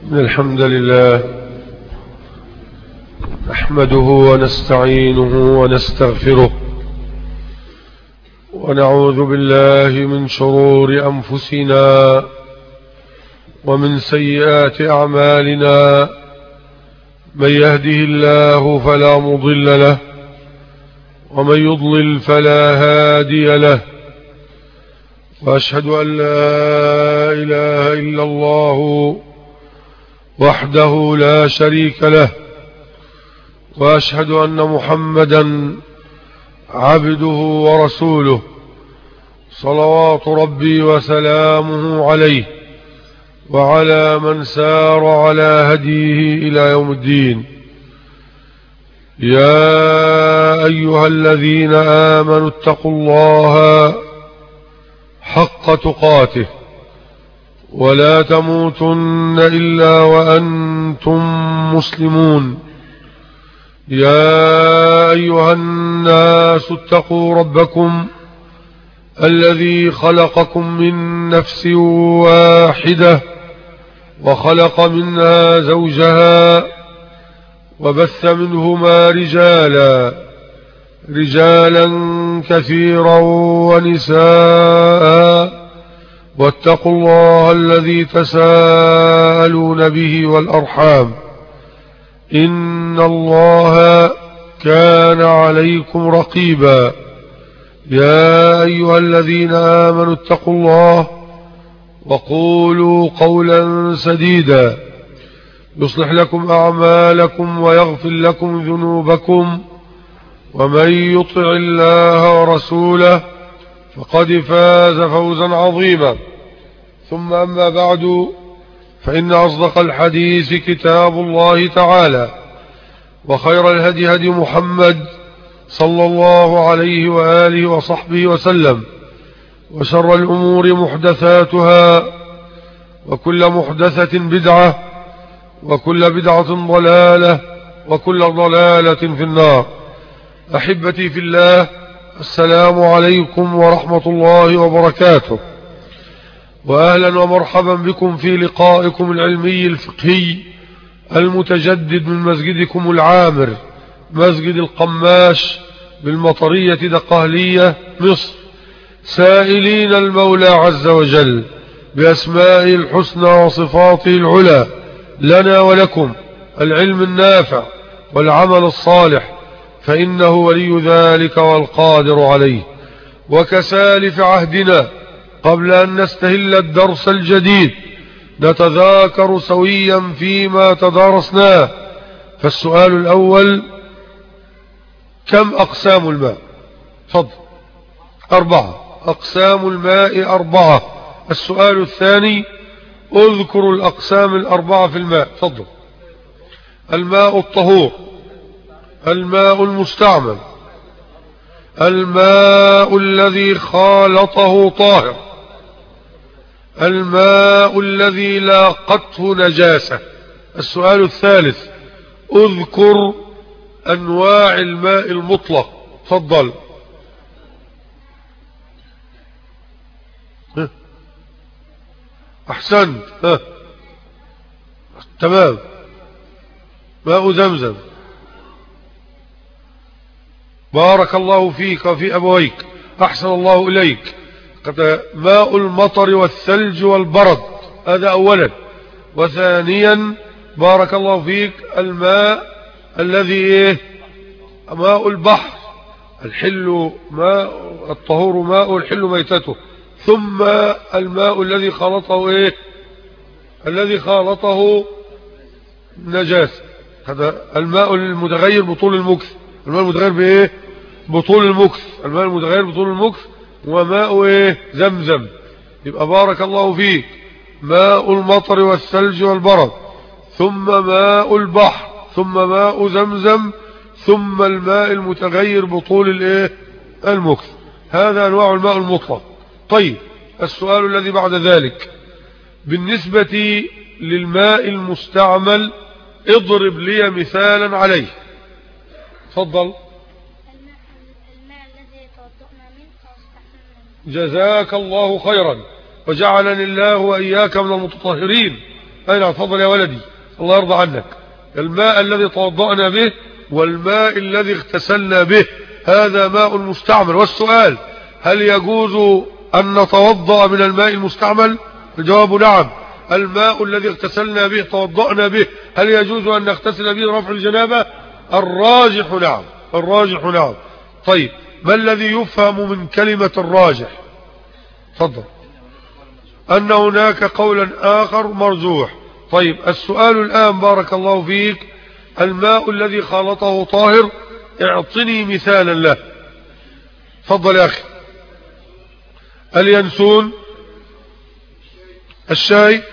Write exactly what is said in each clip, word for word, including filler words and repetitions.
إن الحمد لله نحمده ونستعينه ونستغفره ونعوذ بالله من شرور أنفسنا ومن سيئات أعمالنا. من يهده الله فلا مضل له ومن يضلل فلا هادي له، وأشهد أن لا إله إلا الله وحده لا شريك له، وأشهد أن محمدا عبده ورسوله صلوات ربي وسلامه عليه وعلى من سار على هديه إلى يوم الدين. يا أيها الذين آمنوا اتقوا الله حق تقاته ولا تموتن إلا وأنتم مسلمون. يا أيها الناس اتقوا ربكم الذي خلقكم من نفس واحدة وخلق منها زوجها وبث منهما رجالا رجالا كثيرا ونساء، واتقوا الله الذي تساءلون به والأرحام إن الله كان عليكم رقيبا. يا أيها الذين آمنوا اتقوا الله وقولوا قولا سديدا يصلح لكم أعمالكم ويغفر لكم ذنوبكم، ومن يطع الله ورسوله فقد فاز فوزا عظيما. ثم أما بعد، فإن أصدق الحديث كتاب الله تعالى، وخير الهدي هدي محمد صلى الله عليه وآله وصحبه وسلم، وشر الأمور محدثاتها، وكل محدثة بدعة، وكل بدعة ضلالة، وكل ضلالة في النار. أحبتي في الله، السلام عليكم ورحمة الله وبركاته، وأهلا ومرحبا بكم في لقائكم العلمي الفقهي المتجدد من مسجدكم العامر، مسجد القماش بالمطرية دقهلية مصر، سائلين المولى عز وجل بأسمائه الحسنى وصفاته العلى لنا ولكم العلم النافع والعمل الصالح، فإنه ولي ذلك والقادر عليه. وكسالف عهدنا، قبل أن نستهل الدرس الجديد نتذاكر سويا فيما تدارسناه. فالسؤال الأول: كم أقسام الماء؟ فضل. أربعة. أقسام الماء أربعة. السؤال الثاني: اذكر الأقسام الأربعة في الماء. فضل. الماء الطهور، الماء المستعمل، الماء الذي خالطه طاهر، الماء الذي لاقته نجاسة. السؤال الثالث: اذكر أنواع الماء المطلق. تفضل. أحسنت. ها. تمام. ماء زمزم. بارك الله فيك وفي أبويك، أحسن الله إليك. ماء المطر والثلج والبرد، هذا أولا. وثانيا بارك الله فيك الماء الذي إيه؟ ماء البحر، الحل ماء الطهور ماء الحل ميتته. ثم الماء الذي خلطه إيه؟ الذي خالطه نجاسة، هذا الماء المتغير بطول المكث. الماء المتغير بإيه؟ بطول المكث. الماء المتغير بطول المكث وماء إيه؟ زمزم. يبقى بارك الله فيك ماء المطر والثلج والبرد، ثم ماء البحر، ثم ماء زمزم، ثم الماء المتغير بطول الإيه؟ المكث. هذا أنواع الماء المطلق. طيب، السؤال الذي بعد ذلك: بالنسبة للماء المستعمل اضرب لي مثالا عليه. تفضل. الماء الذي توضأنا منه واستحملنا منه. جزاك الله خيرا، وجعلني الله وإياك من المتطهرين. أين اتفضل يا ولدي الله يرضى عنك. الماء الذي توضأنا به والماء الذي اغتسلنا به هذا ماء مستعمل. والسؤال هل يجوز أن نتوضأ من الماء المستعمل؟ الجواب نعم. الماء الذي اغتسلنا به توضأنا به هل يجوز أن نغتسل به لرفع الجنابة؟ الراجح نعم. الراجح نعم. طيب ما الذي يفهم من كلمة الراجح؟ تفضل. أن هناك قولا آخر مرجوح. طيب السؤال الآن بارك الله فيك، الماء الذي خالطه طاهر اعطني مثالا له. تفضل يا أخي. اليانسون، الشاي.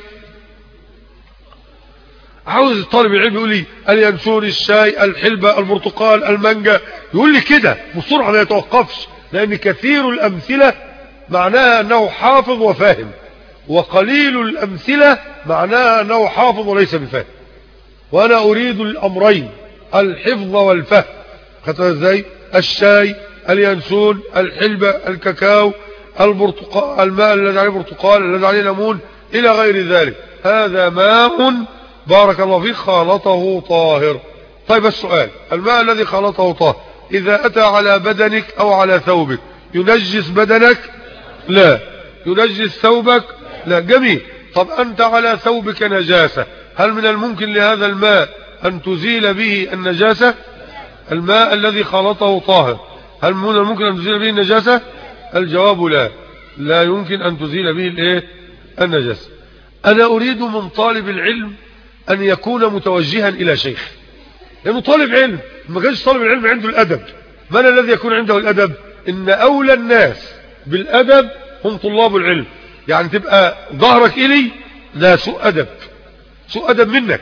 عاوز طالب العلم يقول لي اليانسون، الشاي، الحلبة، البرتقال، المانجا، يقول لي كده بسرعة ما يتوقفش، لأن كثير الأمثلة معناها أنه حافظ وفاهم، وقليل الأمثلة معناها أنه حافظ وليس بفاهم. وأنا أريد الأمرين، الحفظ والفهم. خدتها ازاي؟ الشاي، اليانسون، الحلبة، الكاكاو، البرتقال، الماء الذي عليه برتقال، الذي عليه ليمون، إلى غير ذلك، هذا ماء بارك الله فيك خالطه طاهر. طيب السؤال، الماء الذي خالطه طاهر إذا أتى على بدنك أو على ثوبك ينجس بدنك؟ لا. ينجس ثوبك؟ لا. جميل. طب أنت على ثوبك نجاسة، هل من الممكن لهذا الماء أن تزيل به النجاسة؟ الماء الذي خالطه طاهر هل من الممكن أن تزيل به النجاسة؟ الجواب لا، لا يمكن أن تزيل به الايه النجاسة. أنا أريد من طالب العلم أن يكون متوجها إلى شيخ، لأنه طالب علم، ما كانش طالب العلم عنده الأدب. من الذي يكون عنده الأدب؟ إن أولى الناس بالأدب هم طلاب العلم. يعني تبقى ظهرك إلي، لا، سوء أدب، سوء أدب منك،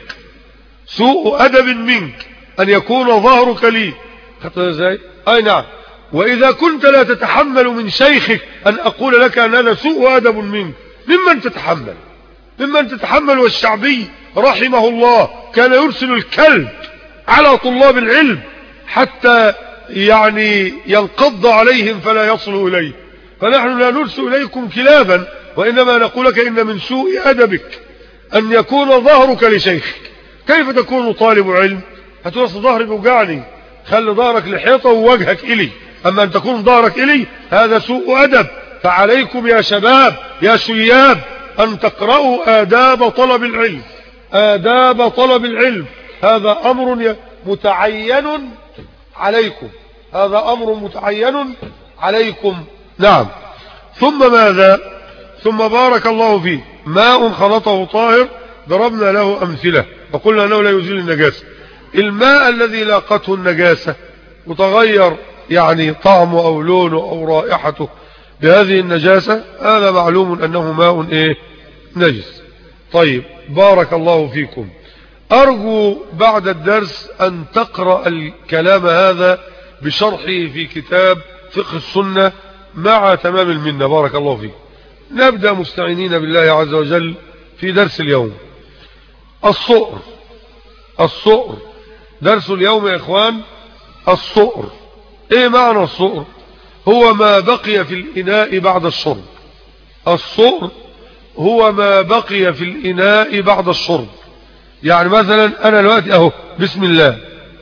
سوء أدب منك أن يكون ظهرك لي. خطأ ازاي؟ أي نعم. وإذا كنت لا تتحمل من شيخك أن أقول لك أن هذا سوء أدب منك، ممن تتحمل؟ ممن تتحمل. والشعبي رحمه الله كان يرسل الكلب على طلاب العلم حتى يعني ينقض عليهم فلا يصل إليه. فنحن لا نرسل إليكم كلابا، وإنما نقول لك إن من سوء أدبك أن يكون ظهرك لشيخك. كيف تكون طالب علم؟ هتقول ظهري بيوجعني، خلي ظهرك لحيطة ووجهك إلي، أما أن تكون ظهرك إلي هذا سوء أدب. فعليكم يا شباب يا شياب أن تقرأوا آداب طلب العلم، آداب طلب العلم، هذا أمر متعين عليكم، هذا أمر متعين عليكم. نعم. ثم ماذا؟ ثم بارك الله فيه ماء خلطه طاهر، ضربنا له أمثلة وقلنا أنه لا يزيل النجاسة. الماء الذي لاقته النجاسة وتغير يعني طعمه أو لونه أو رائحته بهذه النجاسة، هذا معلوم أنه ماء إيه؟ نجس. طيب بارك الله فيكم، أرجو بعد الدرس أن تقرأ الكلام هذا بشرحه في كتاب فقه السنة مع تمام المنة. بارك الله فيك. نبدأ مستعينين بالله عز وجل في درس اليوم. الصؤر، الصؤر درس اليوم يا إخوان. الصؤر إيه معنى الصؤر؟ هو ما بقي في الإناء بعد الشرب. الصؤر هو ما بقي في الإناء بعد الشرب. يعني مثلا أنا دلوقتي أهو بسم الله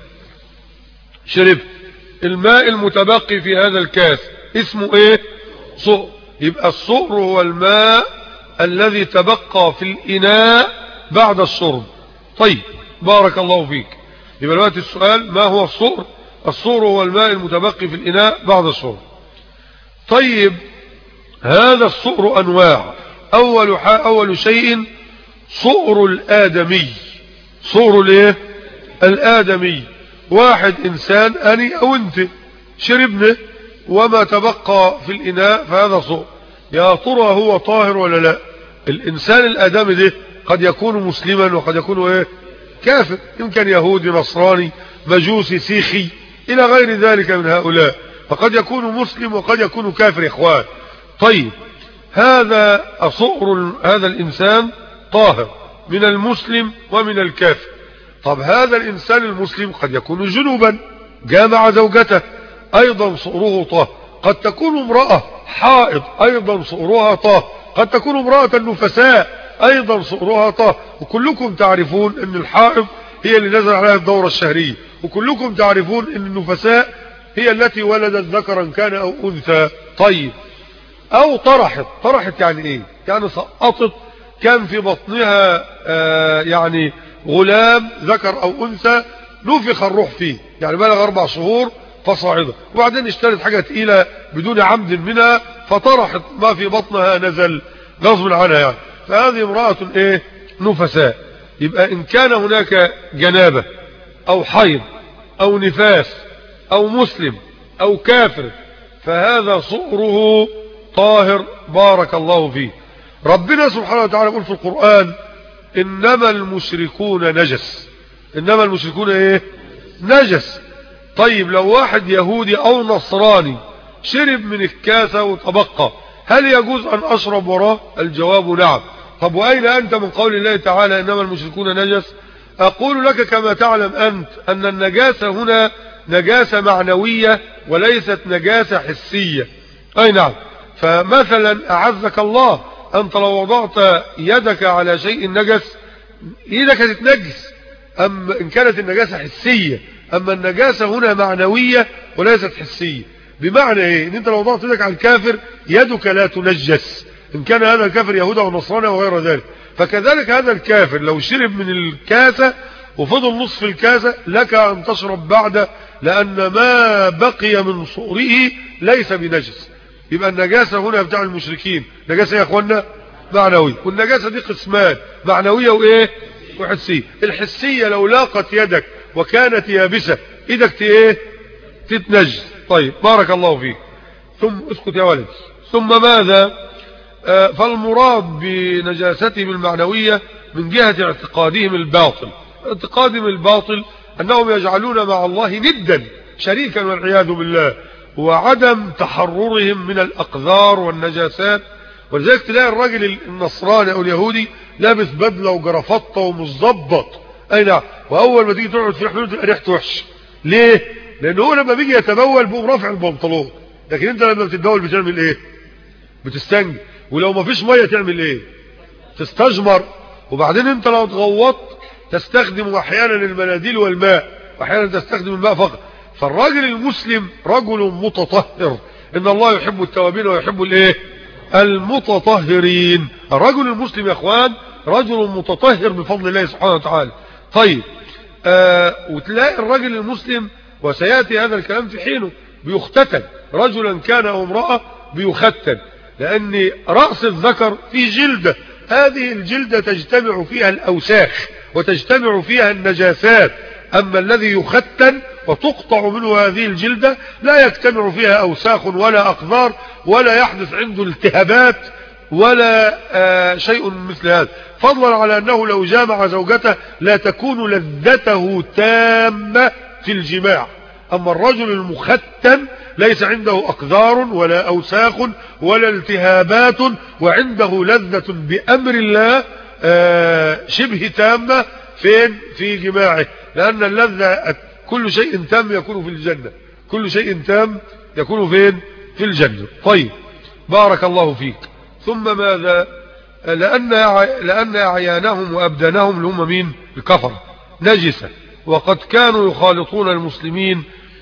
شربت الماء المتبقي في هذا الكاس، اسمه إيه؟ صؤر. يبقى الصؤر هو الماء الذي تبقى في الإناء بعد الشرب. طيب بارك الله فيك. يبقى دلوقتي السؤال ما هو الصؤر؟ الصؤر هو الماء المتبقي في الإناء بعد الشرب. طيب هذا الصؤر أنواع. أول, أول شيء صؤر الآدمي. صؤر الايه؟ الآدمي. واحد إنسان أني أو أنت شربنا وما تبقى في الإناء فهذا صؤر. يا ترى هو طاهر ولا لا؟ الإنسان الآدمي ده قد يكون مسلما وقد يكون ايه؟ كافر، يمكن يهودي نصراني مجوسي سيخي إلى غير ذلك من هؤلاء، فقد يكون مسلم وقد يكون كافر يا إخوان. طيب هذا صؤر هذا الإنسان طاهر من المسلم ومن الكافر. طب هذا الإنسان المسلم قد يكون جنوبا جامع زوجته، أيضا صؤره طاهر. قد تكون امرأة حائض، أيضا صؤرها طاهر. قد تكون امرأة نفساء أيضا صؤرها طاهر. وكلكم تعرفون أن الحائض هي اللي نزل عليها الدورة الشهرية، وكلكم تعرفون أن النفساء هي التي ولدت ذكرا كان أو أنثى. طيب، أو طرحت. طرحت يعني إيه؟ يعني سقطت، كان في بطنها آه يعني غلام ذكر أو أنثى نفخ الروح فيه، يعني بلغ أربع شهور فصاعدا، وبعدين اشترت حاجة تقيلة بدون عمد منها فطرحت ما في بطنها نزل غصب عنها يعني، فهذه امرأة ايه؟ نفساء. يبقى ان كان هناك جنابة او حيض او نفاس او مسلم او كافر فهذا صؤره طاهر بارك الله فيه. ربنا سبحانه وتعالى يقول في القرآن انما المشركون نجس. انما المشركون ايه؟ نجس. طيب لو واحد يهودي او نصراني شرب من الكاسة وتبقى، هل يجوز ان اشرب وراه؟ الجواب نعم. طب واين انت من قول الله تعالى انما المشركون نجس؟ اقول لك كما تعلم انت ان النجاسة هنا نجاسة معنوية وليست نجاسة حسية. اي نعم. فمثلا اعزك الله، انت لو وضعت يدك على شيء نجس ايدك هتتنجس، اما ان كانت النجاسة حسية. اما النجاسة هنا معنوية وليست حسية. بمعنى ايه؟ ان انت لو وضعت يدك على الكافر يدك لا تنجس، ان كان هذا الكافر يهودا ونصراني وغير ذلك. فكذلك هذا الكافر لو شرب من الكاسة وفضل نصف الكاسة لك ان تشرب بعده، لان ما بقي من صؤره ليس بنجس. يبقى النجاسة هنا بتاع المشركين نجاسة يا اخوانا معنوية، والنجاسة دي قسمان، معنوية وايه؟ وحسية. الحسية لو لاقت يدك وكانت يابسة ايدك ايه؟ تتنجس. طيب بارك الله فيك. ثم اسكت يا ولد. ثم ماذا؟ آه فالمراد بنجاستهم المعنوية من جهة اعتقادهم الباطل. اعتقادهم الباطل انهم يجعلون مع الله ندا شريكا والعياذ بالله، وعدم تحررهم من الاقذار والنجاسات. ولذلك تلاقي الراجل النصراني او اليهودي لابس بدله وجرافطه ومظبط، اي نعم، واول ما تيجي تقعد في حلول تبقى ريحته وحشه. ليه؟ لان هو لما بيجي يتبول بيقوم رافع البنطلون، لكن انت لما بتتبول بتعمل ايه؟ بتستنجي. ولو ما فيش ميه تعمل ايه؟ تستجمر. وبعدين انت لو اتغوطت تستخدم احيانا المناديل والماء، واحيانا تستخدم الماء فقط. فالراجل المسلم رجل متطهر، ان الله يحب التوابين ويحب الايه؟ المتطهرين. الرجل المسلم يا اخوان رجل متطهر بفضل الله سبحانه وتعالى. طيب آه وتلاقي الرجل المسلم، وسيأتي هذا الكلام في حينه، بيختتن، رجلا كان او امرأة بيختن، لان رأس الذكر في جلدة، هذه الجلدة تجتمع فيها الاوساخ وتجتمع فيها النجاسات. اما الذي يختن وتقطع منه هذه الجلدة لا يجتمع فيها اوساخ ولا اقذار ولا يحدث عنده التهابات ولا آه شيء مثل هذا، فضلا على انه لو جامع زوجته لا تكون لذته تامة في الجماع. اما الرجل المختن ليس عنده اقذار ولا اوساخ ولا التهابات، وعنده لذة بامر الله آه شبه تامة فين؟ في جماعه. لان اللذة كل شيء تام يكون في الجنة، كل شيء تام يكون فين؟ في الجنة. طيب بارك الله فيك. ثم ماذا؟ لأن لأن أعيانهم وأبدانهم اللي هم مين؟ الكفرة نجسة، وقد كانوا يخالطون المسلمين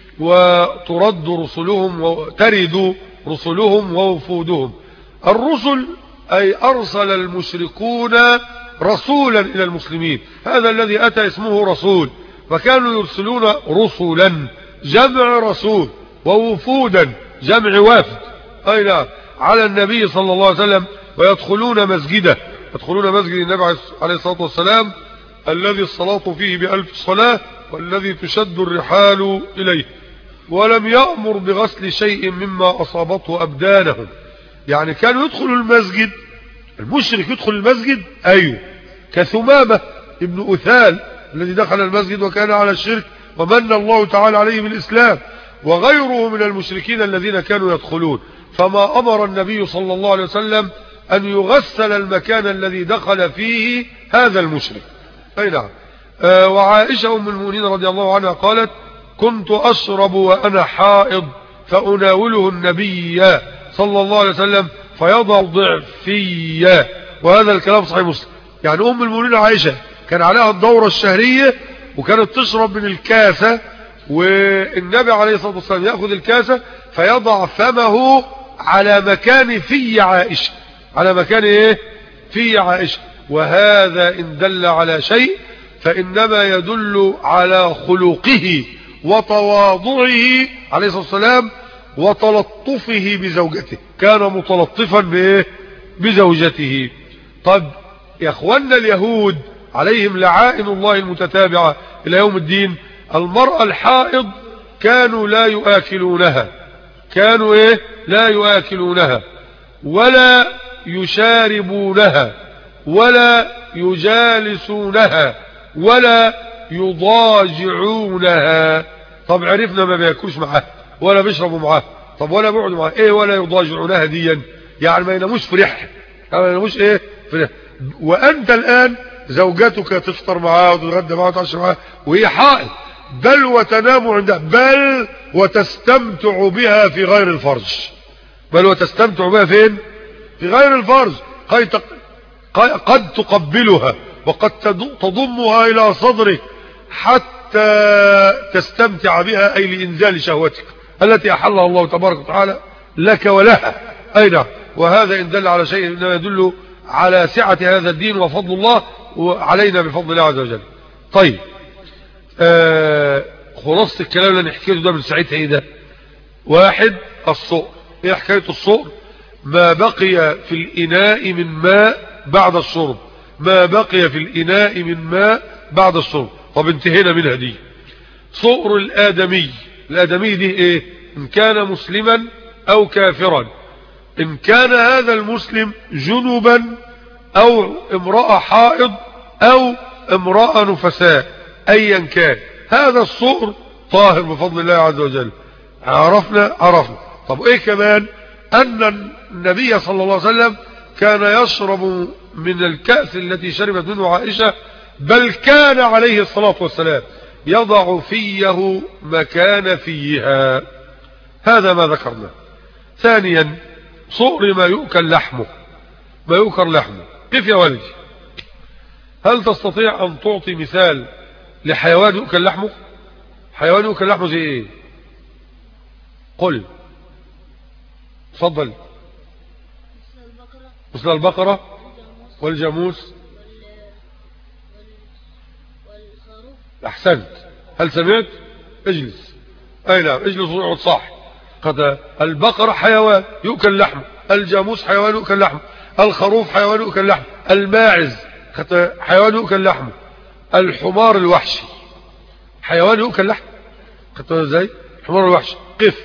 وترد رسلهم وترد رسلهم ووفودهم. الرسل أي أرسل المشركون رسولا إلى المسلمين، هذا الذي أتى اسمه رسول، فكانوا يرسلون رسلا جمع رسول، ووفودا جمع وافد، أي نعم، على النبي صلى الله عليه وسلم، ويدخلون مسجده، يدخلون مسجد النبي عليه الصلاة والسلام الذي الصلاة فيه بألف صلاة والذي تشد الرحال إليه، ولم يأمر بغسل شيء مما أصابته أبدانهم. يعني كانوا يدخلوا المسجد، المشرك يدخل المسجد أيوه، كثمامة ابن أثال الذي دخل المسجد وكان على الشرك ومن الله تعالى عليه بالإسلام، وغيره من المشركين الذين كانوا يدخلون. فما أمر النبي صلى الله عليه وسلم أن يغسل المكان الذي دخل فيه هذا المشرك. أي نعم. آه وعائشة أم المؤمنين رضي الله عنها قالت: كنت أشرب وأنا حائض فأناوله النبي صلى الله عليه وسلم فيضع ضعفي وهذا الكلام صحيح مسلم. يعني أم المؤمنين عائشة كان عليها الدورة الشهرية وكانت تشرب من الكاسة، والنبي عليه الصلاة والسلام يأخذ الكاسة فيضع فمه على مكان في عائشة، على مكان ايه في عائشة. وهذا إن دل على شيء فإنما يدل على خلقه وتواضعه عليه الصلاة والسلام وتلطفه بزوجته، كان متلطفا بايه بزوجته. طب يا اخوانا اليهود عليهم لعائن الله المتتابعة الى يوم الدين، المرأة الحائض كانوا لا يؤكلونها، كانوا ايه لا يؤكلونها ولا يشاربونها ولا يجالسونها ولا يضاجعونها. طب عرفنا ما بياكلوش معاها ولا بيشربوا معاها، طب ولا بيقعدوا معاها، ايه ولا يضاجعونها ديا؟ يعني ما يناموش في ريحها، يعني ما يناموش ايه في ريحها. وانت الان زوجتك تفطر معاها وتتغدى معاها وتعشى معاها وهي حائض، بل وتنام عندها، بل وتستمتع بها في غير الفرج، بل وتستمتع بها فين في غير الفرج. قد تقبلها وقد تضمها الى صدرك حتى تستمتع بها، اي لانزال شهوتك التي احلها الله تبارك وتعالى لك ولها. اي نعم. وهذا ان دل على شيء انما يدل على سعة هذا الدين وفضل الله وعلينا بفضل الله عز وجل. طيب آه خلاصة الكلام اللي نحكيه ده من ساعتها ايه ده؟ واحد، الصؤر. ايه حكاية الصؤر؟ ما بقي في الاناء من ماء بعد الشرب، ما بقي في الاناء من ماء بعد الشرب. طب انتهينا منها دي. صؤر الادمي، الادمي دي ايه؟ ان كان مسلما او كافرا، ان كان هذا المسلم جنبا او امرأة حائض او امرأة نفساء، ايا كان هذا الصؤر طاهر بفضل الله عز وجل. عرفنا عرفنا. طب ايه كمان؟ ان النبي صلى الله عليه وسلم كان يشرب من الكأس التي شربت منه عائشة، بل كان عليه الصلاة والسلام يضع فيه مكان فيها. هذا ما ذكرنا. ثانيا، صؤر ما يؤكل لحمه، ما يؤكل لحمه. كيف يا والدي؟ هل تستطيع ان تعطي مثال لحيوان يؤكل لحمه؟ حيوان يؤكل لحمه زي ايه؟ قل. تفضل. مثل البقرة والجاموس. احسنت. هل سمعت؟ اجلس. اي نعم، اجلس ويقعد صح. قد البقرة حيوان يؤكل لحمه، الجاموس حيوان يؤكل لحمه، الخروف حيوان يؤكل لحمه، الماعز حيوان يؤكل لحمه، الحمار الوحشي حيوان يؤكل لحمه. خدت ازاي؟ الحمار الوحشي. قف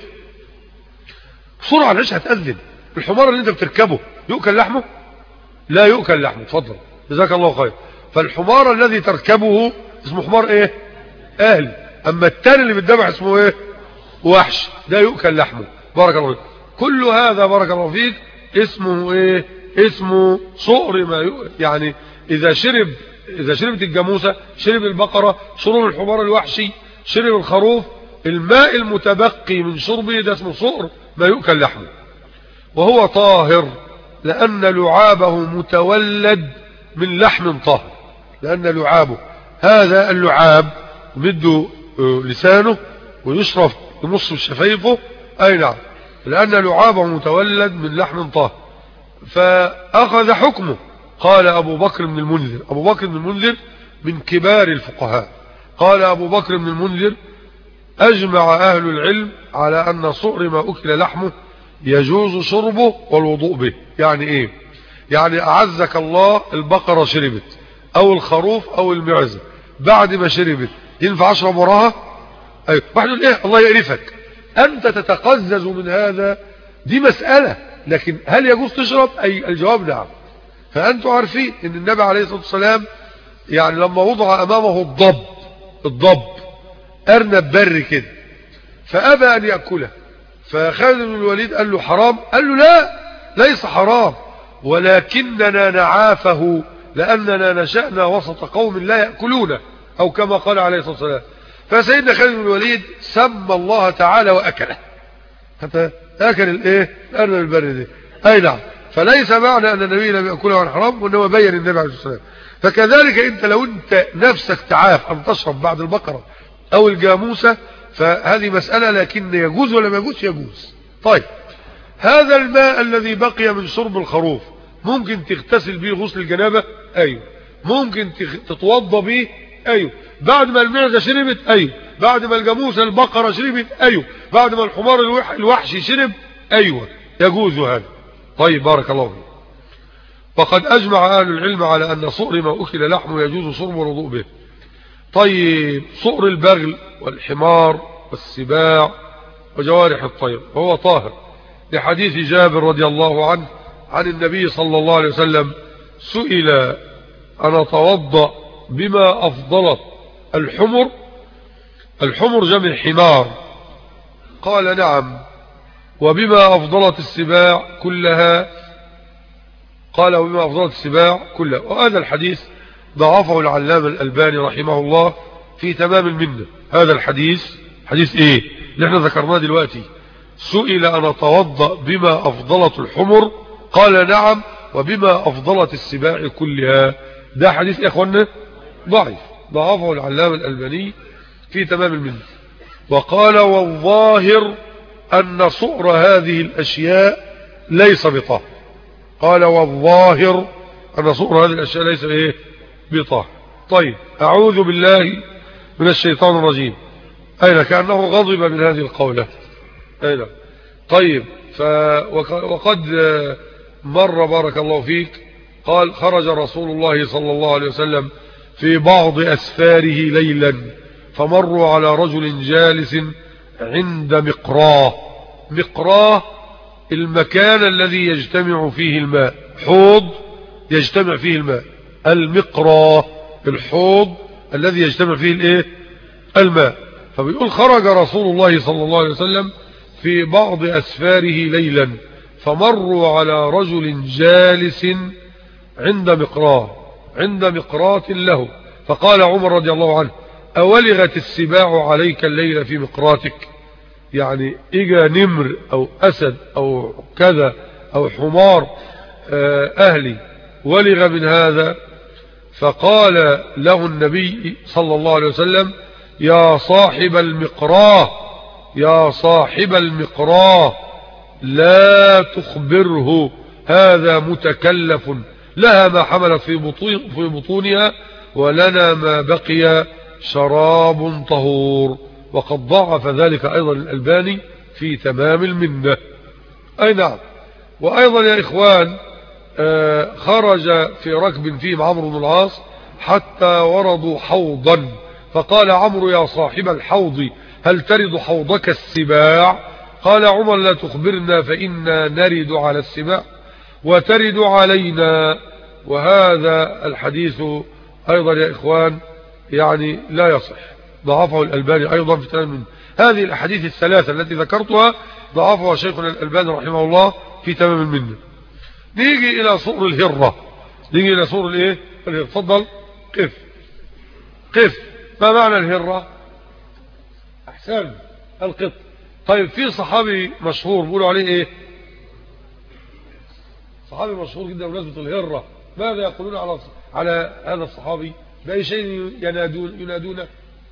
بسرعة ليش هتأذن. الحمار اللي انت بتركبه يؤكل لحمه؟ لا يؤكل لحمه. اتفضل جزاك الله خير. فالحمار الذي تركبه اسمه حمار ايه؟ اهلي. اما التاني اللي بتدبح اسمه ايه؟ وحش، ده يؤكل لحمه. بارك الله فيك. كل هذا بارك الله فيك اسمه ايه؟ اسمه صؤر ما يؤكل. يعني اذا شرب اذا شربت الجاموسة، شرب البقرة، شرب الحمار الوحشي، شرب الخروف، الماء المتبقي من شربه ده اسمه صؤر ما يؤكل لحمه. وهو طاهر لأن لعابه متولد من لحم طاهر، لأن لعابه هذا اللعاب مده لسانه ويشرف بنصف شفايفه. أي نعم، لأن لعابه متولد من لحم طاهر. فأخذ حكمه. قال أبو بكر بن المنذر، أبو بكر بن المنذر من كبار الفقهاء، قال أبو بكر بن المنذر: أجمع أهل العلم على أن صؤر ما أكل لحمه يجوز شربه والوضوء به. يعني إيه؟ يعني أعزك الله البقرة شربت أو الخروف أو المعزة، بعد ما شربت ينفع أشرب وراها؟ أيوة. واحد يقول إيه؟ الله يعرفك، أنت تتقزز من هذا، دي مسألة، لكن هل يجوز تشرب؟ أي الجواب نعم. فأنتم عارفين أن النبي عليه الصلاة والسلام يعني لما وضع أمامه الضب، الضب أرنب بري كده، فأبى أن يأكله، فخالد بن الوليد قال له حرام؟ قال له لا، ليس حرام، ولكننا نعافه لأننا نشأنا وسط قوم لا يأكلونه، أو كما قال عليه الصلاة والسلام. فسيدنا خالد بن الوليد سمى الله تعالى وأكله، حتى أكل الايه الأرنب البري دي. أي نعم. فليس معنى أن النبي لم يأكله عن حرام، وإنما بين النبي عليه الصلاة والسلام. فكذلك أنت لو أنت نفسك تعاف أن تشرب بعد البقرة أو الجاموسة فهذه مسألة، لكن يجوز ولا ما يجوز؟ يجوز. طيب هذا الماء الذي بقي من شرب الخروف ممكن تغتسل به غسل الجنابة؟ أيوه. ممكن تتوضى به؟ أيوه. بعد ما المعزة شربت؟ أيوه. بعد ما الجاموسة البقرة شربت؟ أيوه. بعد ما الحمار الوحشي شرب؟ أيوه، يجوز هذا. طيب بارك الله فيك. وقد أجمع أهل العلم على أن صؤر ما أكل لحمه يجوز شرب والوضوء به. طيب صؤر البغل والحمار والسباع وجوارح الطير وهو طاهر، لحديث جابر رضي الله عنه عن النبي صلى الله عليه وسلم سئل أن أتوضأ بما أفضلت الحمر، الحمر جمع حمار، قال نعم، وبما أفضلت السباع كلها، قال وبما أفضلت السباع كلها. وهذا الحديث ضعفه العلامة الألباني رحمه الله في تمام المنة. هذا الحديث حديث ايه اللي احنا ذكرناه دلوقتي؟ سئل أن أتوضأ بما أفضلت الحمر، قال نعم، وبما أفضلت السباع كلها. ده حديث يا اخوانا ضعيف، ضعفه العلامة الألباني في تمام المنة. وقال والظاهر أن صؤر هذه الأشياء ليس بطاهر. قال والظاهر أن صؤر هذه الأشياء ليس إيه بطاهر. طيب أعوذ بالله من الشيطان الرجيم. أين كأنه غضب من هذه القولة. أين طيب ف وقد مر بارك الله فيك قال خرج رسول الله صلى الله عليه وسلم في بعض أسفاره ليلا فمروا على رجل جالس عند مقراه. مقراه المكان الذي يجتمع فيه الماء، حوض يجتمع فيه الماء، المقراه الحوض الذي يجتمع فيه الايه الماء. فبيقول خرج رسول الله صلى الله عليه وسلم في بعض أسفاره ليلا فمروا على رجل جالس عند مقراه، عند مقراة له، فقال عمر رضي الله عنه أولغت السباع عليك الليل في مقراتك؟ يعني إجا نمر أو أسد أو كذا أو حمار أهلي ولغ من هذا. فقال له النبي صلى الله عليه وسلم يا صاحب المقراه، يا صاحب المقراه لا تخبره، هذا متكلف، لها ما حملت في بطون في بطونها ولنا ما بقي شراب طهور. وقد ضعف ذلك أيضا الألباني في تمام المنة. أي نعم. وأيضا يا إخوان آه خرج في ركب فيهم عمرو بن العاص حتى وردوا حوضا فقال عمرو يا صاحب الحوض هل ترد حوضك السباع؟ قال عمر لا تخبرنا فإنا نرد على السباع وترد علينا. وهذا الحديث أيضا يا إخوان يعني لا يصح، ضعفه الألباني أيضا في تمام المنة. هذه الأحاديث الثلاثة التي ذكرتها ضعفها شيخنا الألباني رحمه الله في تمام المنة. نيجي إلى صؤر الهرة، نيجي إلى صؤر الإيه الهرة. تفضل قف قف. ما معنى الهرة؟ أحسن القط. طيب في صحابي مشهور بيقولوا عليه إيه؟ صحابي مشهور جدا بمناسبة الهرة، ماذا يقولون على على هذا الصحابي؟ بأي شيء ينادون ينادونه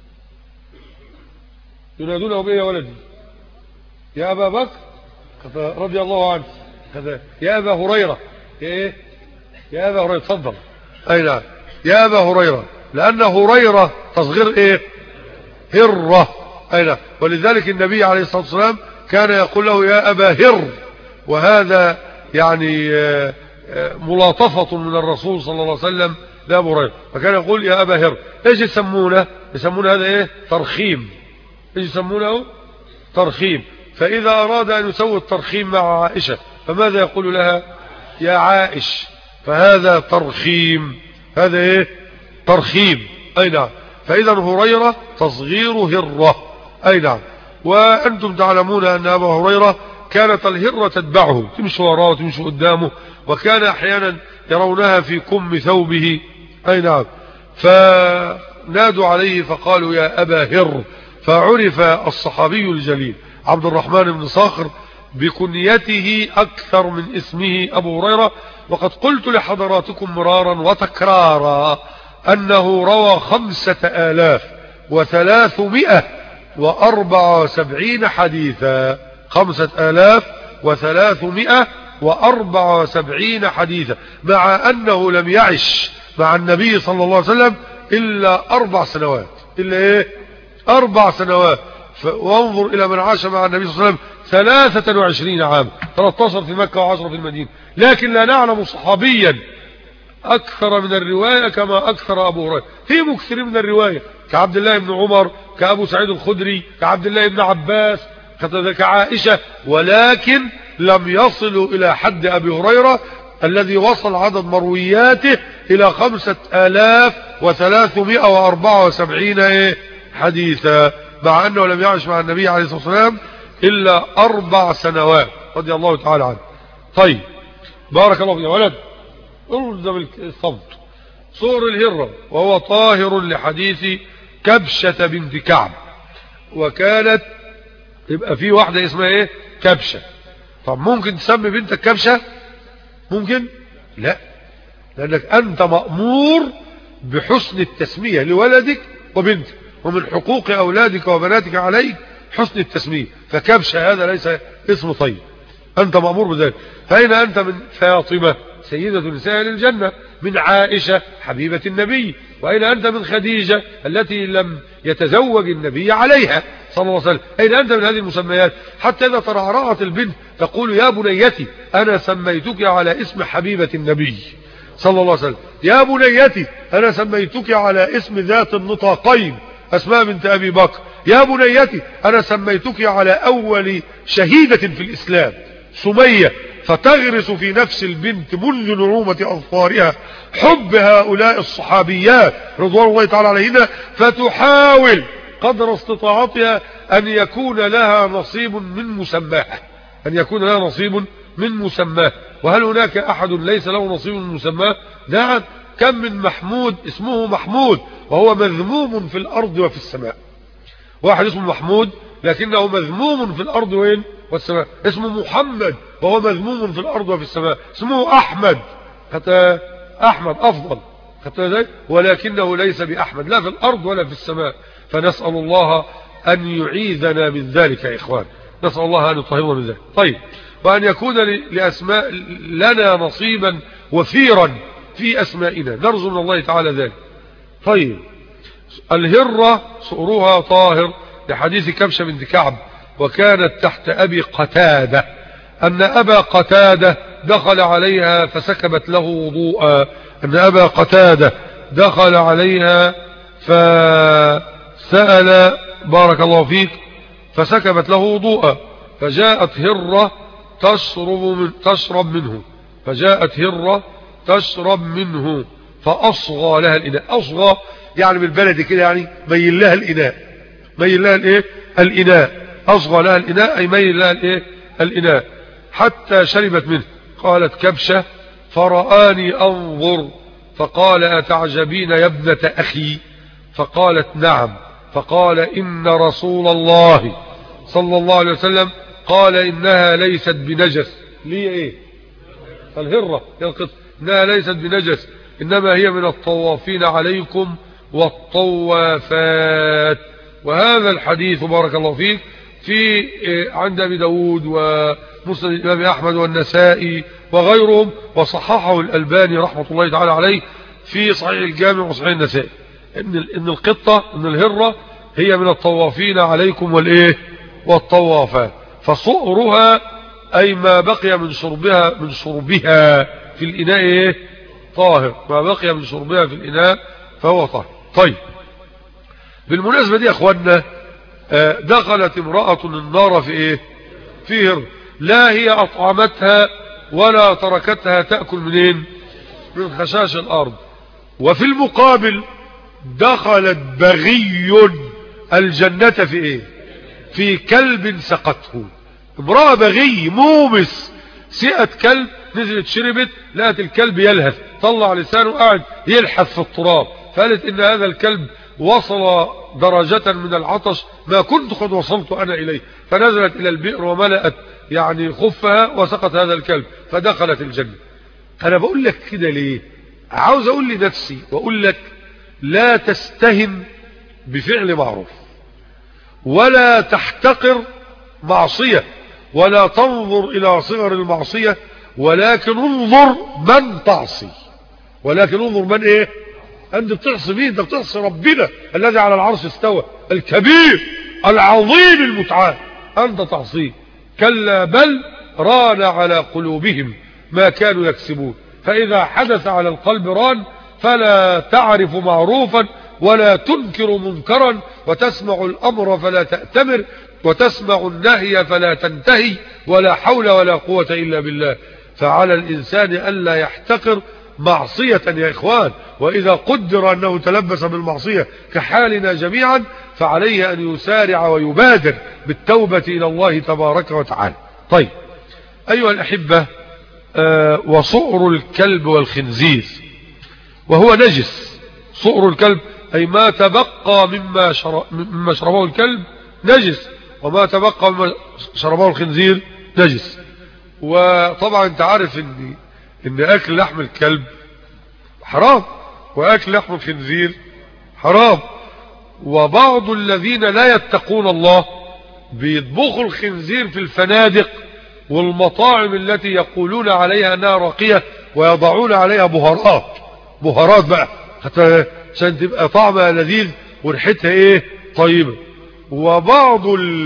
ينادونه بإيه يا ولدي؟ يا أبا بكر رضي الله عنه، يا أبا هريرة، يا إيه؟ يا أبا هريرة. تفضل. أي نعم يا أبا هريرة، لأن هريرة تصغير إيه؟ هرة. أي نعم. ولذلك النبي عليه الصلاة والسلام كان يقول له يا أبا هر، وهذا يعني ملاطفة من الرسول صلى الله عليه وسلم لأبو هريرة، فكان يقول يا أبا هر. ايش يسمونه؟ يسمونه هذا ايه؟ ترخيم. ايش يسمونه؟ ترخيم. فإذا أراد أن يسوي الترخيم مع عائشة فماذا يقول لها؟ يا عائش. فهذا ترخيم، هذا ايه؟ ترخيم. أي نعم. فإذا هريرة تصغير هرة. أي نعم. وأنتم تعلمون أن أبا هريرة كانت الهرة تتبعه، تمشي وراه وتمشي قدامه، وكان أحيانا يرونها في كم ثوبه. أي نعم. فنادوا عليه فقالوا يا أبا هر، فعرف الصحابي الجليل عبد الرحمن بن صخر بكنيته أكثر من اسمه أبو هريرة. وقد قلت لحضراتكم مرارا وتكرارا أنه روى خمسة آلاف وثلاثمائة وأربعة وسبعين حديثا، خمسة آلاف وثلاثمائة وأربعة وسبعين حديثا، مع أنه لم يعش مع النبي صلى الله عليه وسلم إلا أربع سنوات. إلا إيه؟ أربع سنوات. وانظر إلى من عاش مع النبي صلى الله عليه وسلم ثلاثة وعشرين عاما، ثلاثة عشر في مكة وعشرة في المدينة. لكن لا نعلم صحابيا أكثر من الرواية كما أكثر أبو هريرة. في مكثر من الرواية كعبد الله بن عمر، كأبو سعيد الخدري، كعبد الله بن عباس، كعائشة، ولكن لم يصلوا إلى حد أبي هريرة الذي وصل عدد مروياته إلى خمسة آلاف وثلاثمائة وأربعة وسبعين حديثا، مع أنه لم يعش مع النبي عليه الصلاة والسلام إلا أربع سنوات رضي الله تعالى عنه. طيب بارك الله فيك يا ولد. الزم الصمت. صور الهرة وهو طاهر لحديث كبشة بنت كعب، وكانت يبقى في واحدة اسمها ايه؟ كبشة. طب ممكن تسمي بنتك كبشة؟ ممكن؟ لا، لأنك أنت مأمور بحسن التسمية لولدك وبنتك، ومن حقوق أولادك وبناتك عليك حسن التسمية. فكبشة هذا ليس اسم طيب، أنت مأمور بذلك. فأين أنت من فاطمة سيدة نساء الجنة، من عائشة حبيبة النبي، وأين أنت من خديجة التي لم يتزوج النبي عليها صلى الله عليه وسلم؟ أين أنت من هذه المسميات؟ حتى إذا ترعرعت البنت تقول يا بنيتي أنا سميتك على اسم حبيبة النبي صلى الله عليه وسلم، يا بنيتي أنا سميتك على اسم ذات النطاقين أسماء بنت أبي بكر، يا بنيتي أنا سميتك على أول شهيدة في الإسلام سمية. فتغرس في نفس البنت منذ نعومة أظفارها حب هؤلاء الصحابيات رضوان الله تعالى عليهن، فتحاول قدر استطاعتها أن يكون لها نصيب من مسماها، أن يكون لها نصيب من مسماه. وهل هناك أحد ليس له نصيب من مسماه؟ نعم. كم من محمود اسمه محمود وهو مذموم في الأرض وفي السماء. واحد اسمه محمود لكنه مذموم في الأرض وين؟ والسماء. اسمه محمد وهو مذموم في الأرض وفي السماء. اسمه أحمد، حتى أحمد أفضل، حتى ذلك، ولكنه ليس بأحمد لا في الأرض ولا في السماء. فنسأل الله أن يعيذنا من ذلك يا إخوان، نسأل الله أن يطهرنا من ذلك. طيب، وأن يكون لأسماء لنا نصيبا وفيرا في أسمائنا، نرجو من الله تعالى ذلك. طيب، الهرة صورها طاهر لحديث كبشة بنت كعب، وكانت تحت أبي قتادة، أن أبا قتادة دخل عليها فسكبت له وضوءا، أن أبا قتادة دخل عليها فسأل بارك الله فيك فسكبت له وضوءا، فجاءت هرة تشرب, من تشرب منه فجاءت هرة تشرب منه فأصغى لها الإناء. أصغى يعني بالبلد كده، يعني ميل لها الإناء، ميل لها الإيه؟ الإناء. أصغى لها الإناء أي ميل لها الإيه؟ الإناء، حتى شربت منه. قالت كبشة فرآني أنظر فقال أتعجبين يا ابنة أخي؟ فقالت نعم. فقال إن رسول الله صلى الله عليه وسلم قال إنها ليست بنجس. ليه إيه؟ الهرة يلقط إنها ليست بنجس، إنما هي من الطوافين عليكم والطوافات. وهذا الحديث بارك الله فيك في عند أبي داود ومسند الإمام أحمد والنسائي وغيرهم، وصححه الألباني رحمة الله تعالى عليه في صحيح الجامع وصحيح النسائي، إن إن القطة إن الهرة هي من الطوافين عليكم والإيه والطوافات. فصؤرها أي ما بقي من شربها من شربها في الإناء إيه؟ طاهر، ما بقي من شربها في الإناء فهو طاهر. طيب، بالمناسبة دي يا أخوانا، دخلت امرأة النار في إيه؟ في هر، لا هي أطعمتها ولا تركتها تأكل منين؟ من خشاش الأرض. وفي المقابل دخلت بغي الجنة في إيه؟ في كلب سقته. امرأة بغي مومس سئت كلب، نزلت شربت، لقت الكلب يلهث، طلع لسانه قاعد يلحث في التراب، فقالت إن هذا الكلب وصل درجة من العطش ما كنت قد وصلت أنا إليه، فنزلت إلى البئر وملأت يعني خفها وسقط هذا الكلب فدخلت الجنة. أنا بقول لك كده ليه؟ عاوز أقول لنفسي وأقول لك لا تستهن بفعل معروف، ولا تحتقر معصية، ولا تنظر إلى صغر المعصية، ولكن انظر من تعصي، ولكن انظر من ايه؟ انت بتعصي مين؟ انت بتعصي ربنا الذي على العرش استوى، الكبير العظيم المتعال، انت تعصيه. كلا بل ران على قلوبهم ما كانوا يكسبون. فإذا حدث على القلب ران فلا تعرف معروفا ولا تنكر منكرا، وتسمع الأمر فلا تأتمر، وتسمع النهي فلا تنتهي، ولا حول ولا قوة إلا بالله. فعلى الإنسان ألا يحتقر معصية يا إخوان، وإذا قدر أنه تلبس بالمعصية كحالنا جميعا فعليه أن يسارع ويبادر بالتوبة إلى الله تبارك وتعالى. طيب أيها الأحبة، آه وصؤر الكلب والخنزير وهو نجس. صؤر الكلب أي ما تبقى مما, شر... مما شربه الكلب نجس، وما تبقى مما شربه الخنزير نجس. وطبعا انت عارف ان, إن أكل لحم الكلب حرام، وأكل لحم الخنزير حرام. وبعض الذين لا يتقون الله بيطبخوا الخنزير في الفنادق والمطاعم التي يقولون عليها أنها راقية، ويضعون عليها بهارات بهارات بقى حتى عشان تبقى طعمها لذيذ وريحتها ايه طيبة. وبعض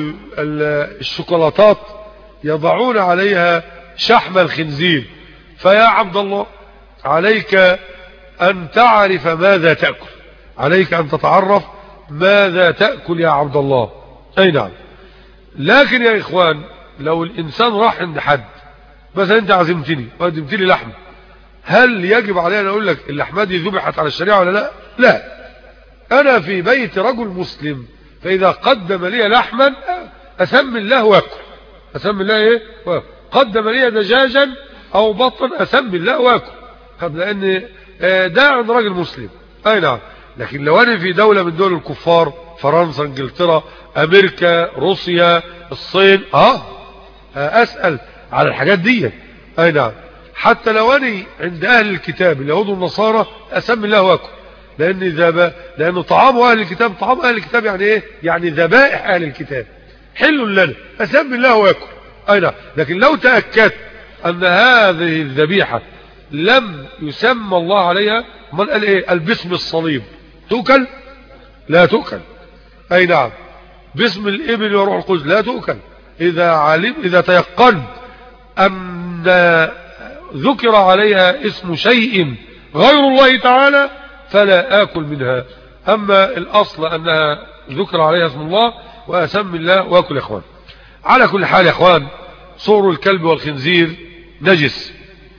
الشوكولاتات يضعون عليها شحم الخنزير. فيا عبد الله عليك أن تعرف ماذا تأكل، عليك أن تتعرف ماذا تأكل يا عبد الله. أي نعم. لكن يا إخوان لو الإنسان راح عند حد مثلا أنت عزمتني وقدمت لي لحم، هل يجب علي أن أقول لك اللحمة دي ذبحت على الشريعة ولا لا؟ لا. أنا في بيت رجل مسلم، فإذا قدم لي لحما أسمي الله وأكل. أسمي الله إيه؟ وأكل. قدم لي دجاجا أو بطا أسمي الله وأكل، لأن ده عند رجل مسلم. أي نعم. لكن لو أنا في دولة من دول الكفار، فرنسا، انجلترا، أمريكا، روسيا، الصين، آه أسأل على الحاجات دي. أي نعم. حتى لو أنا عند أهل الكتاب اليهود والنصارى أسمي الله وأكل، لأن ذبا لأن طعام أهل الكتاب طعام أهل الكتاب يعني إيه؟ يعني ذبائح أهل الكتاب حل لنا، أسمي الله وأكل. أي نعم. لكن لو تأكدت أن هذه الذبيحة لم يسمى الله عليها، من قال إيه؟ البسم الصليب تؤكل؟ لا تؤكل. أي نعم. باسم الإبل وروح القدس لا تؤكل. إذا علم إذا تيقنت أن ذكر عليها اسم شيء غير الله تعالى فلا آكل منها. أما الأصل أنها ذكر عليها اسم الله وأسمي الله وأكل. يا إخوان على كل حال يا إخوان، صور الكلب والخنزير نجس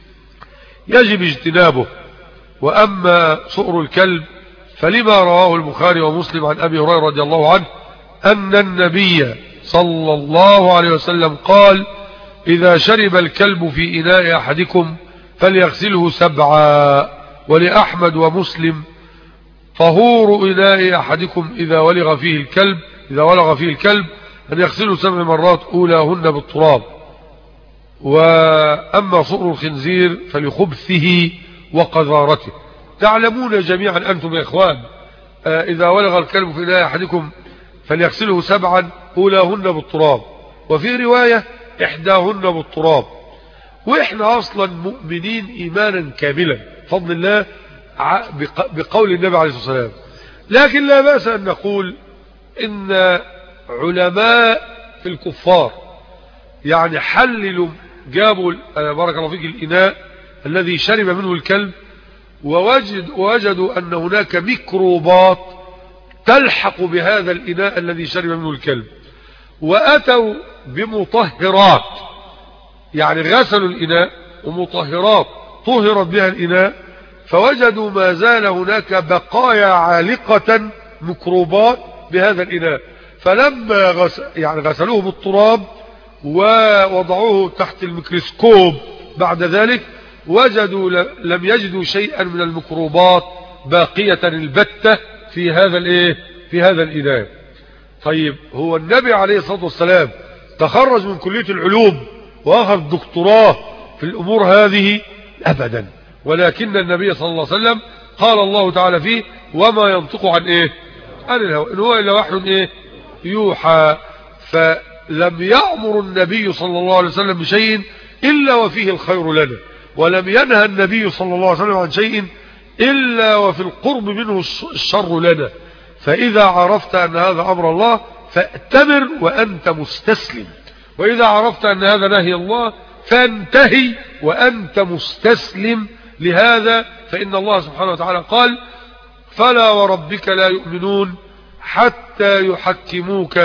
يجب اجتنابه. وأما صور الكلب فلما رواه البخاري ومسلم عن أبي هريرة رضي الله عنه أن النبي صلى الله عليه وسلم قال: إذا شرب الكلب في إناء أحدكم فليغسله سبعا. ولأحمد ومسلم: طهور إناء أحدكم إذا ولغ فيه الكلب إذا ولغ فيه الكلب أن يغسله سبع مرات أولاهن بالتراب. وأما صؤر الخنزير فلخبثه وقذارته. تعلمون جميعا أنتم يا إخوان آه إذا ولغ الكلب في إناء أحدكم فليغسله سبعا أولاهن بالتراب، وفي رواية إحداهن بالتراب. وإحنا أصلا مؤمنين إيمانا كاملا بفضل الله بقول النبي عليه الصلاة والسلام. لكن لا بأس أن نقول إن علماء في الكفار يعني حللوا جابوا بارك الله فيك الإناء الذي شرب منه الكلب، ووجد ووجدوا أن هناك ميكروبات تلحق بهذا الإناء الذي شرب منه الكلب، وأتوا بمطهرات، يعني غسلوا الإناء ومطهرات طهرت بها الإناء، فوجدوا ما زال هناك بقايا عالقة ميكروبات بهذا الإناء. فلما غسل يعني غسلوه بالتراب ووضعوه تحت الميكروسكوب بعد ذلك وجدوا لم يجدوا شيئا من الميكروبات باقية البتة في هذا الايه في هذا الإناء. طيب هو النبي عليه الصلاة والسلام تخرج من كلية العلوم واخذ دكتوراه في الأمور هذه؟ أبدا، ولكن النبي صلى الله عليه وسلم قال الله تعالى فيه وما ينطق عن ايه عن الهوى إن هو إلا وحي ايه يوحى. فلم يأمر النبي صلى الله عليه وسلم بشيء إلا وفيه الخير لنا، ولم ينهى النبي صلى الله عليه وسلم عن شيء إلا وفي القرب منه الشر لنا. فإذا عرفت أن هذا أمر الله فأتمر وأنت مستسلم، وإذا عرفت أن هذا نهي الله فانتهي وأنت مستسلم لهذا. فإن الله سبحانه وتعالى قال فلا وربك لا يؤمنون حتى يحكموك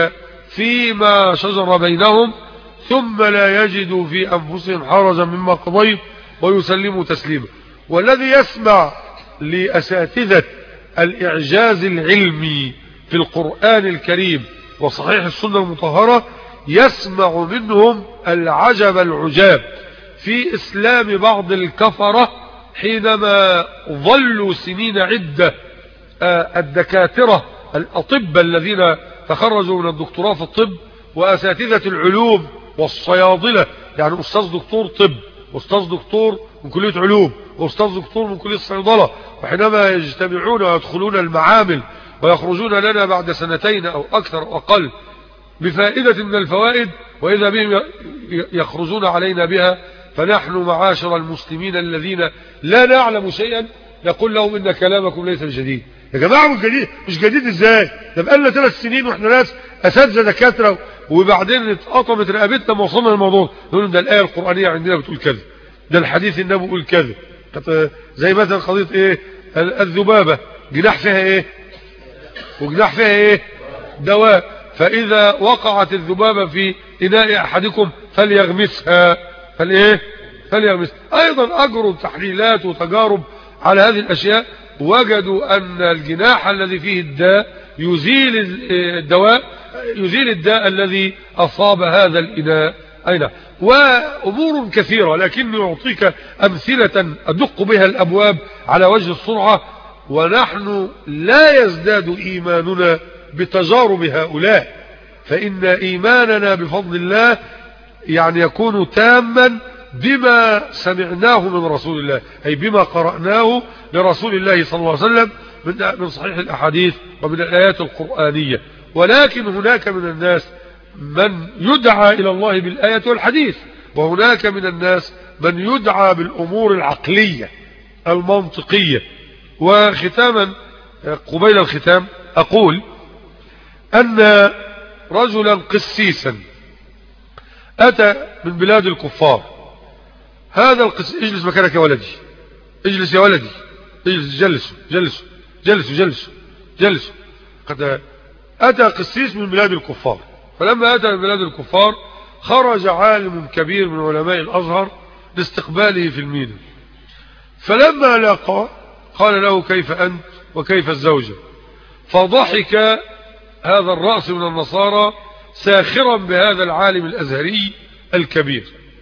فيما شجر بينهم ثم لا يجدوا في أنفسهم حرجا مما قضيت ويسلموا تسليما. والذي يسمع لأساتذة الإعجاز العلمي في القرآن الكريم وصحيح السنة المطهرة يسمع منهم العجب العجاب في إسلام بعض الكفرة حينما ظلوا سنين عدة الدكاترة الأطباء الذين تخرجوا من الدكتوراه في الطب وأساتذة العلوم والصيادلة، يعني أستاذ دكتور طب وأستاذ دكتور من كلية علوم وأستاذ دكتور من كلية الصيدلة، وحينما يجتمعون ويدخلون المعامل ويخرجون لنا بعد سنتين أو أكثر أو أقل بفائدة من الفوائد وإذا بهم يخرجون علينا بها، فنحن معاشر المسلمين الذين لا نعلم شيئا نقول لهم إن كلامكم ليس بجديد. يا جماعة مش جديد، مش جديد ازاي؟ ده بقالنا ثلاث سنين واحنا ناس اساتذه دكاتره وبعدين اتقطمت رقبتنا ما وصلنا للموضوع نقول ده الايه القرانيه عندنا بتقول كذا، ده الحديث النبوي بيقول كذا. زي مثلا قضيه ايه الذبابه جناح فيها ايه وجناح فيها ايه دواء، فاذا وقعت الذبابه في اناء احدكم فليغمسها فالايه فليغمسها. ايضا اجروا تحليلات وتجارب على هذه الاشياء وجدوا أن الجناح الذي فيه الداء يزيل الدواء يزيل الداء الذي أصاب هذا الإناء. أين وأمور كثيرة، لكني أعطيك أمثلة أدق بها الأبواب على وجه السرعة. ونحن لا يزداد إيماننا بتجارب هؤلاء، فإن إيماننا بفضل الله يعني يكون تاما بما سمعناه من رسول الله، أي بما قرأناه لرسول الله صلى الله عليه وسلم من صحيح الأحاديث ومن الآيات القرآنية. ولكن هناك من الناس من يدعى إلى الله بالآية والحديث، وهناك من الناس من يدعى بالأمور العقلية المنطقية. وختاما قبيل الختام أقول أن رجلا قسيسا أتى من بلاد الكفار. هذا القس اجلس مكانك يا ولدي، اجلس يا ولدي، اجلس جلسوا جلسوا جلسوا جلسوا جلسوا. قد أتى قسيس من بلاد الكفار، فلما أتى من بلاد الكفار خرج عالم كبير من علماء الأزهر لاستقباله في المينا، فلما لاقى قال له كيف أنت وكيف الزوجة؟ فضحك هذا الرأس من النصارى ساخرا بهذا العالم الأزهري الكبير.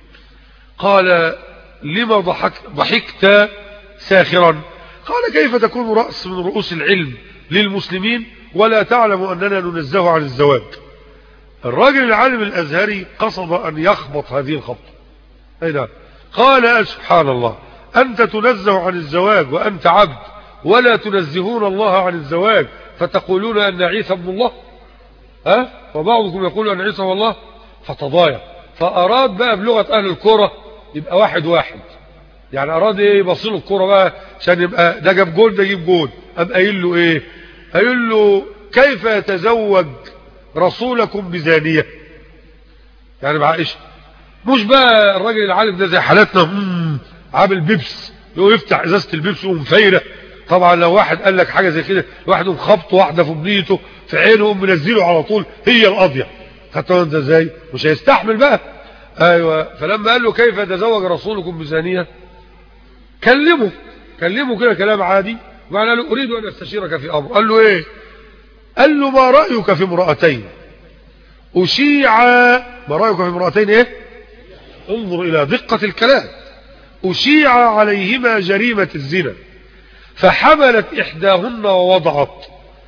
قال لما ضحك ضحكت ساخرا؟ قال كيف تكون رأس من رؤوس العلم للمسلمين ولا تعلم أننا ننزه عن الزواج؟ الراجل العالم الأزهري قصد أن يخبط هذه الخبطة. أي نعم. قال سبحان الله، أنت تنزه عن الزواج وأنت عبد، ولا تنزهون الله عن الزواج فتقولون أن عيسى ابن الله، ها؟ وبعضكم يقول أن عيسى هو الله. فتضايق، فأراد بقى بلغة أهل الكرة يبقى واحد واحد، يعني أراد إيه يبصله الكرة بقى عشان يبقى ده جاب جول ده يجيب جول. أم قايل له إيه؟ قايل له كيف يتزوج رسولكم بزانية؟ يعني بعائشة. مش بقى الراجل العالم ده زي حالتنا عامل بيبس يقول يفتح ازازة البيبس ومفيرة. طبعا لو واحد قال لك حاجة زي كده واحد مخبط واحدة في بنيته في عينه منزله على طول هي القضية. خدتوا انت ازاي؟ مش هيستحمل بقى. ايوه. فلما قال له كيف يتزوج رسولكم بزانية كلمه كلمه كده كلام عادي، وقال له اريد ان استشيرك في امر. قال له ايه؟ قال له ما رأيك في امرأتين أشيع ما رأيك في امرأتين ايه؟ انظر الى دقة الكلام. أشيع عليهما جريمة الزنا فحملت إحداهن ووضعت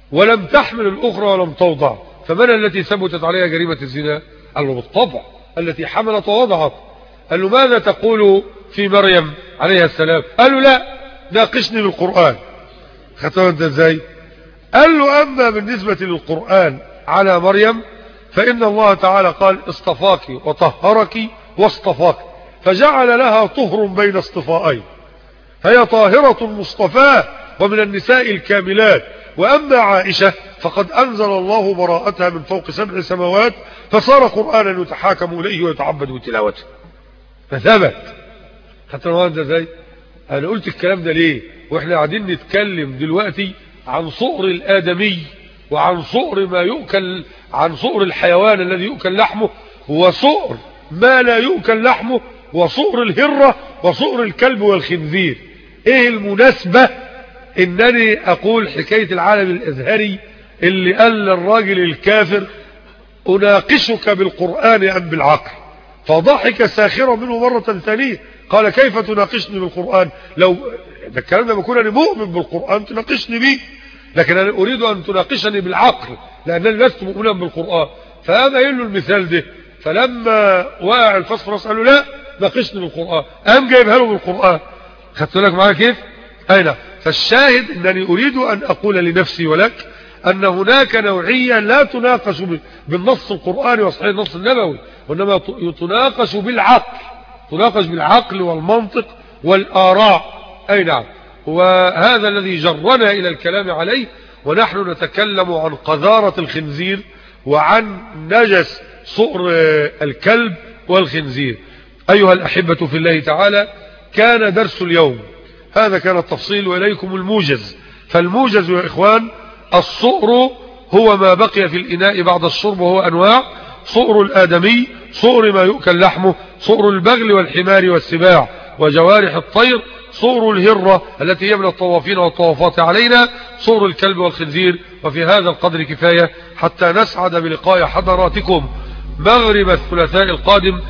ولم تحمل الأخرى ولم توضع، فمن التي ثبتت عليها جريمة الزنا؟ قال له بالطبع التي حملت ووضعت. قال له ماذا تقول في مريم عليها السلام؟ قال له لا ناقشني بالقرآن. خدتها انت ازاي؟ قال له أما بالنسبة للقرآن على مريم فإن الله تعالى قال اصطفاك وطهرك واصطفاك، فجعل لها طهر بين اصطفائين، هي طاهرة مصطفاة ومن النساء الكاملات. وأما عائشة فقد أنزل الله براءتها من فوق سبع سماوات، فصار قرآنا يتحاكم إليه ويتعبد بتلاوته، فثبت. حتى لو أنت ازاي؟ أنا قلت الكلام ده ليه وإحنا قاعدين نتكلم دلوقتي عن صقر الآدمي وعن صقر ما يؤكل، عن صقر الحيوان الذي يؤكل لحمه، وصقر ما لا يؤكل لحمه، وصقر الهرة وصقر الكلب والخنزير. ايه المناسبة انني اقول حكاية العالم الازهري اللي قال للراجل الكافر اناقشك بالقرآن ام بالعقل؟ فضحك ساخرا منه مرة ثانية، قال كيف تناقشني بالقرآن؟ لو ده الكلام ده بكون انا مؤمن بالقرآن تناقشني بيه، لكن انا اريد ان تناقشني بالعقل لانني لست مؤمنا بالقرآن. فهذا قال له المثال ده، فلما وقع الفصفرس قال له لا ناقشني بالقرآن، قام جايبها له بالقرآن. خدت لك معايا كيف؟ اين فالشاهد انني اريد ان اقول لنفسي ولك ان هناك نوعية لا تناقش بالنص القرآني وصحيح النص النبوي، وانما تناقش بالعقل، تناقش بالعقل والمنطق والآراء. اي نعم، وهذا الذي جرنا الى الكلام عليه، ونحن نتكلم عن قذارة الخنزير وعن نجس صقر الكلب والخنزير. ايها الاحبة في الله تعالى، كان درس اليوم هذا كان التفصيل، واليكم الموجز. فالموجز يا اخوان الصقر هو ما بقي في الاناء بعد الشرب، وهو انواع: صقر الادمي، صقر ما يؤكل لحمه، صقر البغل والحمار والسباع وجوارح الطير، صقر الهرة التي هي من الطوافين والطوافات علينا، صقر الكلب والخنزير. وفي هذا القدر كفاية حتى نسعد بلقاء حضراتكم مغرب الثلاثاء القادم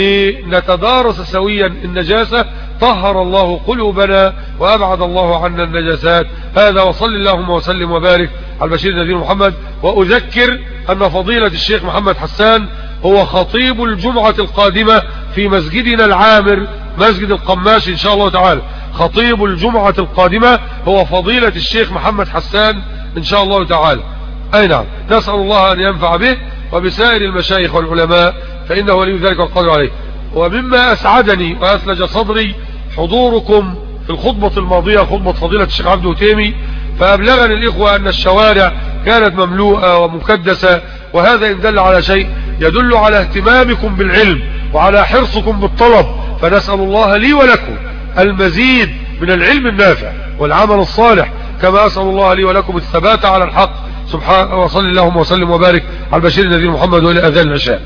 لنتدارس سويا النجاسة. طهر الله قلوبنا وأبعد الله عنا النجاسات. هذا وصل اللهم وسلم وبارك على البشير النذير محمد. وأذكر أن فضيلة الشيخ محمد حسان هو خطيب الجمعة القادمة في مسجدنا العامر مسجد القماش إن شاء الله تعالى. خطيب الجمعة القادمة هو فضيلة الشيخ محمد حسان إن شاء الله تعالى. أي نعم، نسأل الله أن ينفع به وبسائر المشايخ والعلماء، فإنه ولي ذلك والقادر عليه. ومما أسعدني وأثلج صدري حضوركم في الخطبة الماضية، خطبة فضيلة الشيخ عبد التيمي، فأبلغني الإخوة أن الشوارع كانت مملوءة ومكدسة، وهذا إن دل على شيء يدل على اهتمامكم بالعلم وعلى حرصكم بالطلب. فنسأل الله لي ولكم المزيد من العلم النافع والعمل الصالح، كما أسأل الله لي ولكم الثبات على الحق. سبحانه وصل اللهم وسلم وبارك على البشير النذير محمد وإلى أذان العشاء.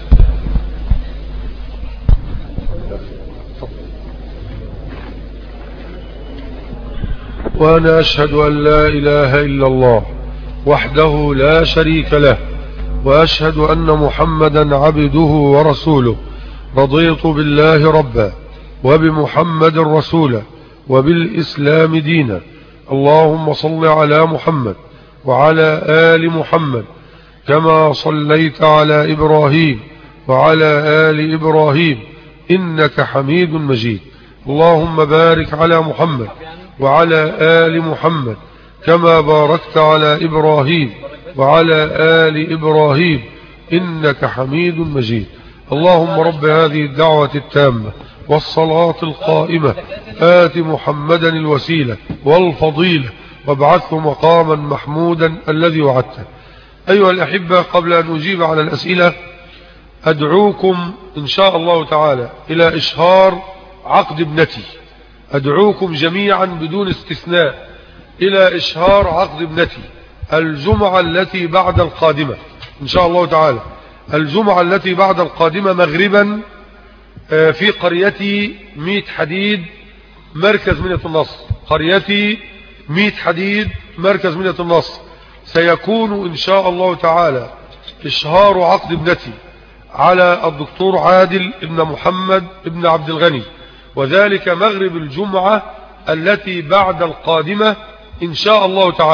وأنا أشهد أن لا إله إلا الله وحده لا شريك له، وأشهد أن محمدا عبده ورسوله. رضيت بالله ربا وبمحمد رسولا وبالإسلام دينا. اللهم صل على محمد وعلى آل محمد كما صليت على إبراهيم وعلى آل إبراهيم إنك حميد مجيد. اللهم بارك على محمد وعلى آل محمد كما باركت على إبراهيم وعلى آل إبراهيم إنك حميد مجيد. اللهم رب هذه الدعوة التامة والصلاة القائمة آت محمدا الوسيلة والفضيلة وابعثه مقاما محمودا الذي وعدته. أيها الأحبة، قبل أن أجيب على الأسئلة أدعوكم إن شاء الله تعالى إلى إشهار عقد ابنتي. أدعوكم جميعا بدون استثناء إلى إشهار عقد ابنتي الجمعة التي بعد القادمة إن شاء الله تعالى. الجمعة التي بعد القادمة مغربا في قريتي ميت حديد مركز منية النصر. قريتي ميت حديد مركز منية النصر. سيكون إن شاء الله تعالى إشهار عقد ابنتي على الدكتور عادل ابن محمد ابن عبد الغني، وذلك مغرب الجمعة التي بعد القادمة إن شاء الله تعالى.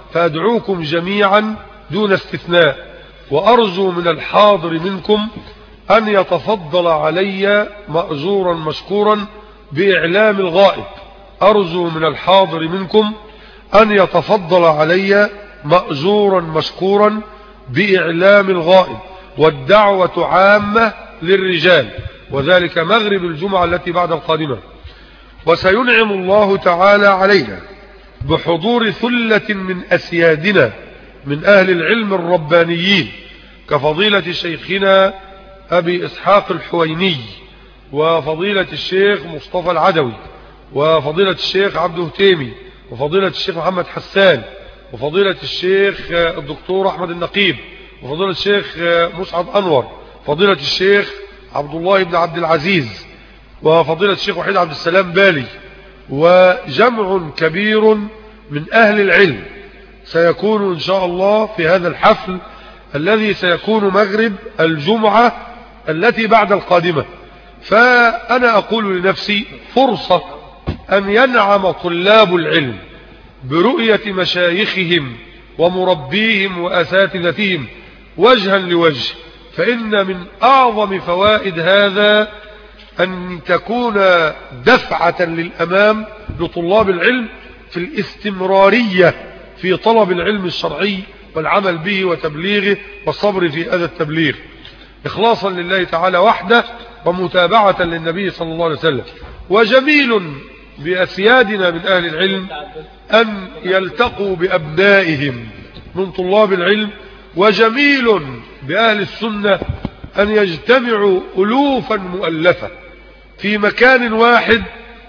فأدعوكم جميعا دون استثناء، وأرجو من الحاضر منكم أن يتفضل علي مأجورا مشكورا بإعلام الغائب. أرجو من الحاضر منكم أن يتفضل علي مأجورا مشكورا بإعلام الغائب، والدعوة عامة للرجال، وذلك مغرب الجمعة التي بعد القادمة. وسينعم الله تعالى علينا بحضور ثلة من أسيادنا من أهل العلم الربانيين كفضيلة شيخنا أبي إسحاق الحويني، وفضيلة الشيخ مصطفى العدوي، وفضيلة الشيخ عبد هتيمي، وفضيلة الشيخ محمد حسان، وفضيلة الشيخ الدكتور أحمد النقيب، وفضيلة الشيخ مسعد أنور، فضيلة الشيخ عبد الله بن عبد العزيز، وفضيلة الشيخ وحيد عبد السلام بالي، وجمع كبير من أهل العلم سيكون إن شاء الله في هذا الحفل الذي سيكون مغرب الجمعة التي بعد القادمة. فأنا أقول لنفسي فرصة أن ينعم طلاب العلم برؤية مشايخهم ومربيهم وأساتذتهم وجها لوجه، فإن من أعظم فوائد هذا أن تكون دفعة للأمام لطلاب العلم في الاستمرارية في طلب العلم الشرعي والعمل به وتبليغه والصبر في أذى التبليغ، إخلاصا لله تعالى وحده ومتابعة للنبي صلى الله عليه وسلم. وجميل بأسيادنا من أهل العلم أن يلتقوا بأبنائهم من طلاب العلم، وجميل بأهل السنة أن يجتمعوا ألوفا مؤلفة في مكان واحد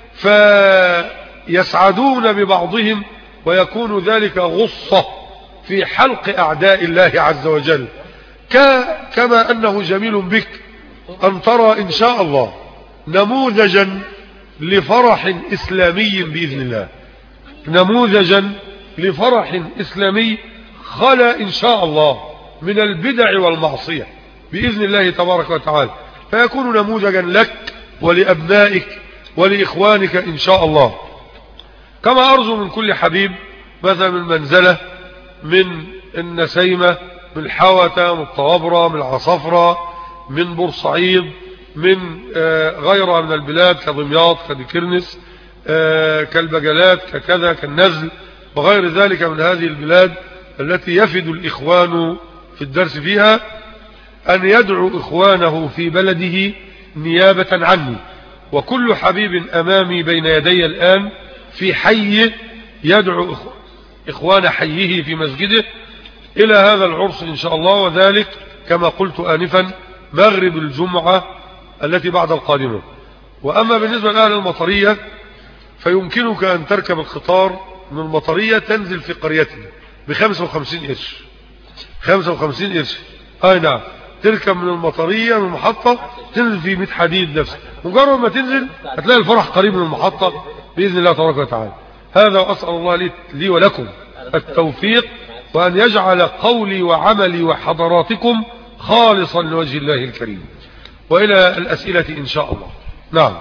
فيسعدون ببعضهم، ويكون ذلك غصة في حلق أعداء الله عز وجل. كما أنه جميل بك أن ترى إن شاء الله نموذجا لفرح إسلامي بإذن الله، نموذجا لفرح إسلامي خلا إن شاء الله من البدع والمعصية بإذن الله تبارك وتعالى، فيكون نموذجا لك ولأبنائك ولإخوانك إن شاء الله. كما أرجو من كل حبيب مثلا من منزلة، من النسيمة، من حوتة، من الطوابرة، من العصفرة، من بورسعيد، من غيرها من البلاد كدمياط كدكرنس كالبجلات ككذا كالنزل وغير ذلك من هذه البلاد التي يفد الإخوان في الدرس فيها، أن يدعو إخوانه في بلده نيابة عني. وكل حبيب أمامي بين يدي الآن في حي يدعو إخوان حيه في مسجده إلى هذا العرس إن شاء الله، وذلك كما قلت آنفا مغرب الجمعة التي بعد القادمة. وأما بالنسبة لأهل المطرية فيمكنك أن تركب القطار من المطرية تنزل في قريتنا بخمسة وخمسين قرش، خمسة وخمسين قرش، أي نعم، تركب من المطرية من المحطة تنزل في ميت حديد نفسه، مجرد ما تنزل هتلاقي الفرح قريب من المحطة بإذن الله تبارك وتعالى. هذا وأسأل الله لي, لي ولكم التوفيق، وأن يجعل قولي وعملي وحضراتكم خالصا لوجه الله الكريم. وإلى الأسئلة إن شاء الله. نعم.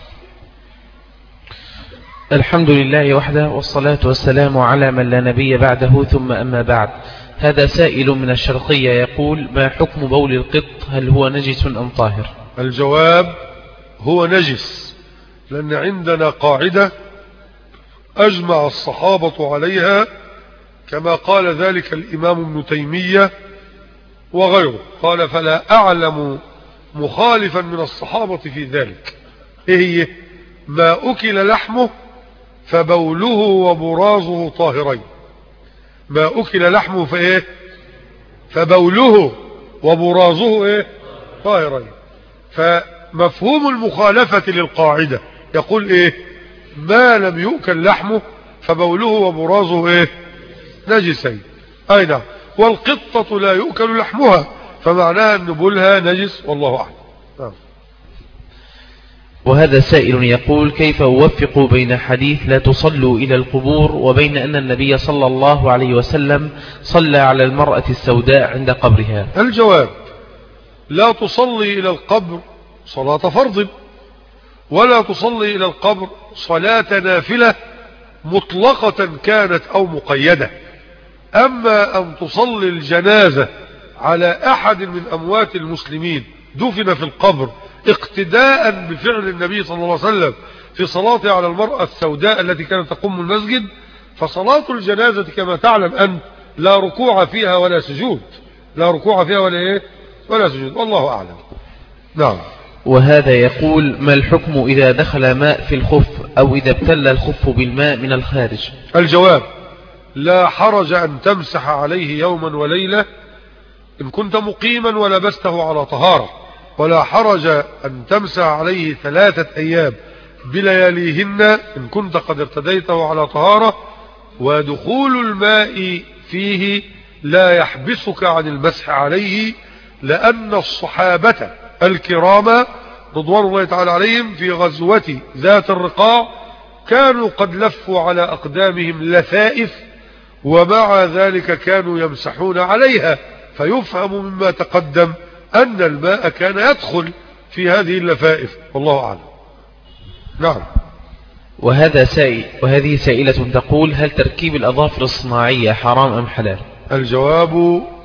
الحمد لله وحده، والصلاة والسلام على من لا نبي بعده، ثم أما بعد. هذا سائل من الشرقية يقول: ما حكم بول القط؟ هل هو نجس أم طاهر؟ الجواب: هو نجس، لأن عندنا قاعدة أجمع الصحابة عليها، كما قال ذلك الإمام ابن تيمية وغيره، قال: فلا أعلم مخالفا من الصحابة في ذلك. إيه هي؟ ما أكل لحمه فبوله وبرازه طاهرين. ما أكل لحمه فإيه؟ فبوله وبرازه إيه؟ طاهرين. فمفهوم المخالفة للقاعدة يقول إيه؟ ما لم يؤكل لحمه فبوله وبرازه إيه؟ نجسين. أي نعم. والقطة لا يؤكل لحمها، فمعناها أن بولها نجس، والله أعلم. نعم. وهذا سائل يقول: كيف أوفق بين حديث لا تصلوا إلى القبور وبين أن النبي صلى الله عليه وسلم صلى على المرأة السوداء عند قبرها؟ الجواب: لا تصلي إلى القبر صلاة فرض، ولا تصلي إلى القبر صلاة نافلة مطلقة كانت أو مقيدة. أما أن تصلي الجنازة على أحد من أموات المسلمين دفن في القبر اقتداء بفعل النبي صلى الله عليه وسلم في صلاته على المرأة السوداء التي كانت تقوم المسجد، فصلاة الجنازة كما تعلم أن لا ركوع فيها ولا سجود، لا ركوع فيها ولا إيه ولا سجود، والله أعلم. نعم. وهذا يقول: ما الحكم إذا دخل ماء في الخف أو إذا ابتل الخف بالماء من الخارج؟ الجواب: لا حرج أن تمسح عليه يوما وليلة إن كنت مقيما ولبسته على طهارة، ولا حرج أن تمسح عليه ثلاثة أيام بلياليهن إن كنت قد ارتديته على طهارة، ودخول الماء فيه لا يحبسك عن المسح عليه، لأن الصحابة الكرام رضوان الله تعالى عليهم في غزوة ذات الرقاع كانوا قد لفوا على أقدامهم لثائف، ومع ذلك كانوا يمسحون عليها، فيفهم مما تقدم أن الماء كان يدخل في هذه اللفائف، والله أعلم. نعم. وهذا سائل وهذه سائلة تقول: هل تركيب الأظافر الصناعية حرام أم حلال؟ الجواب: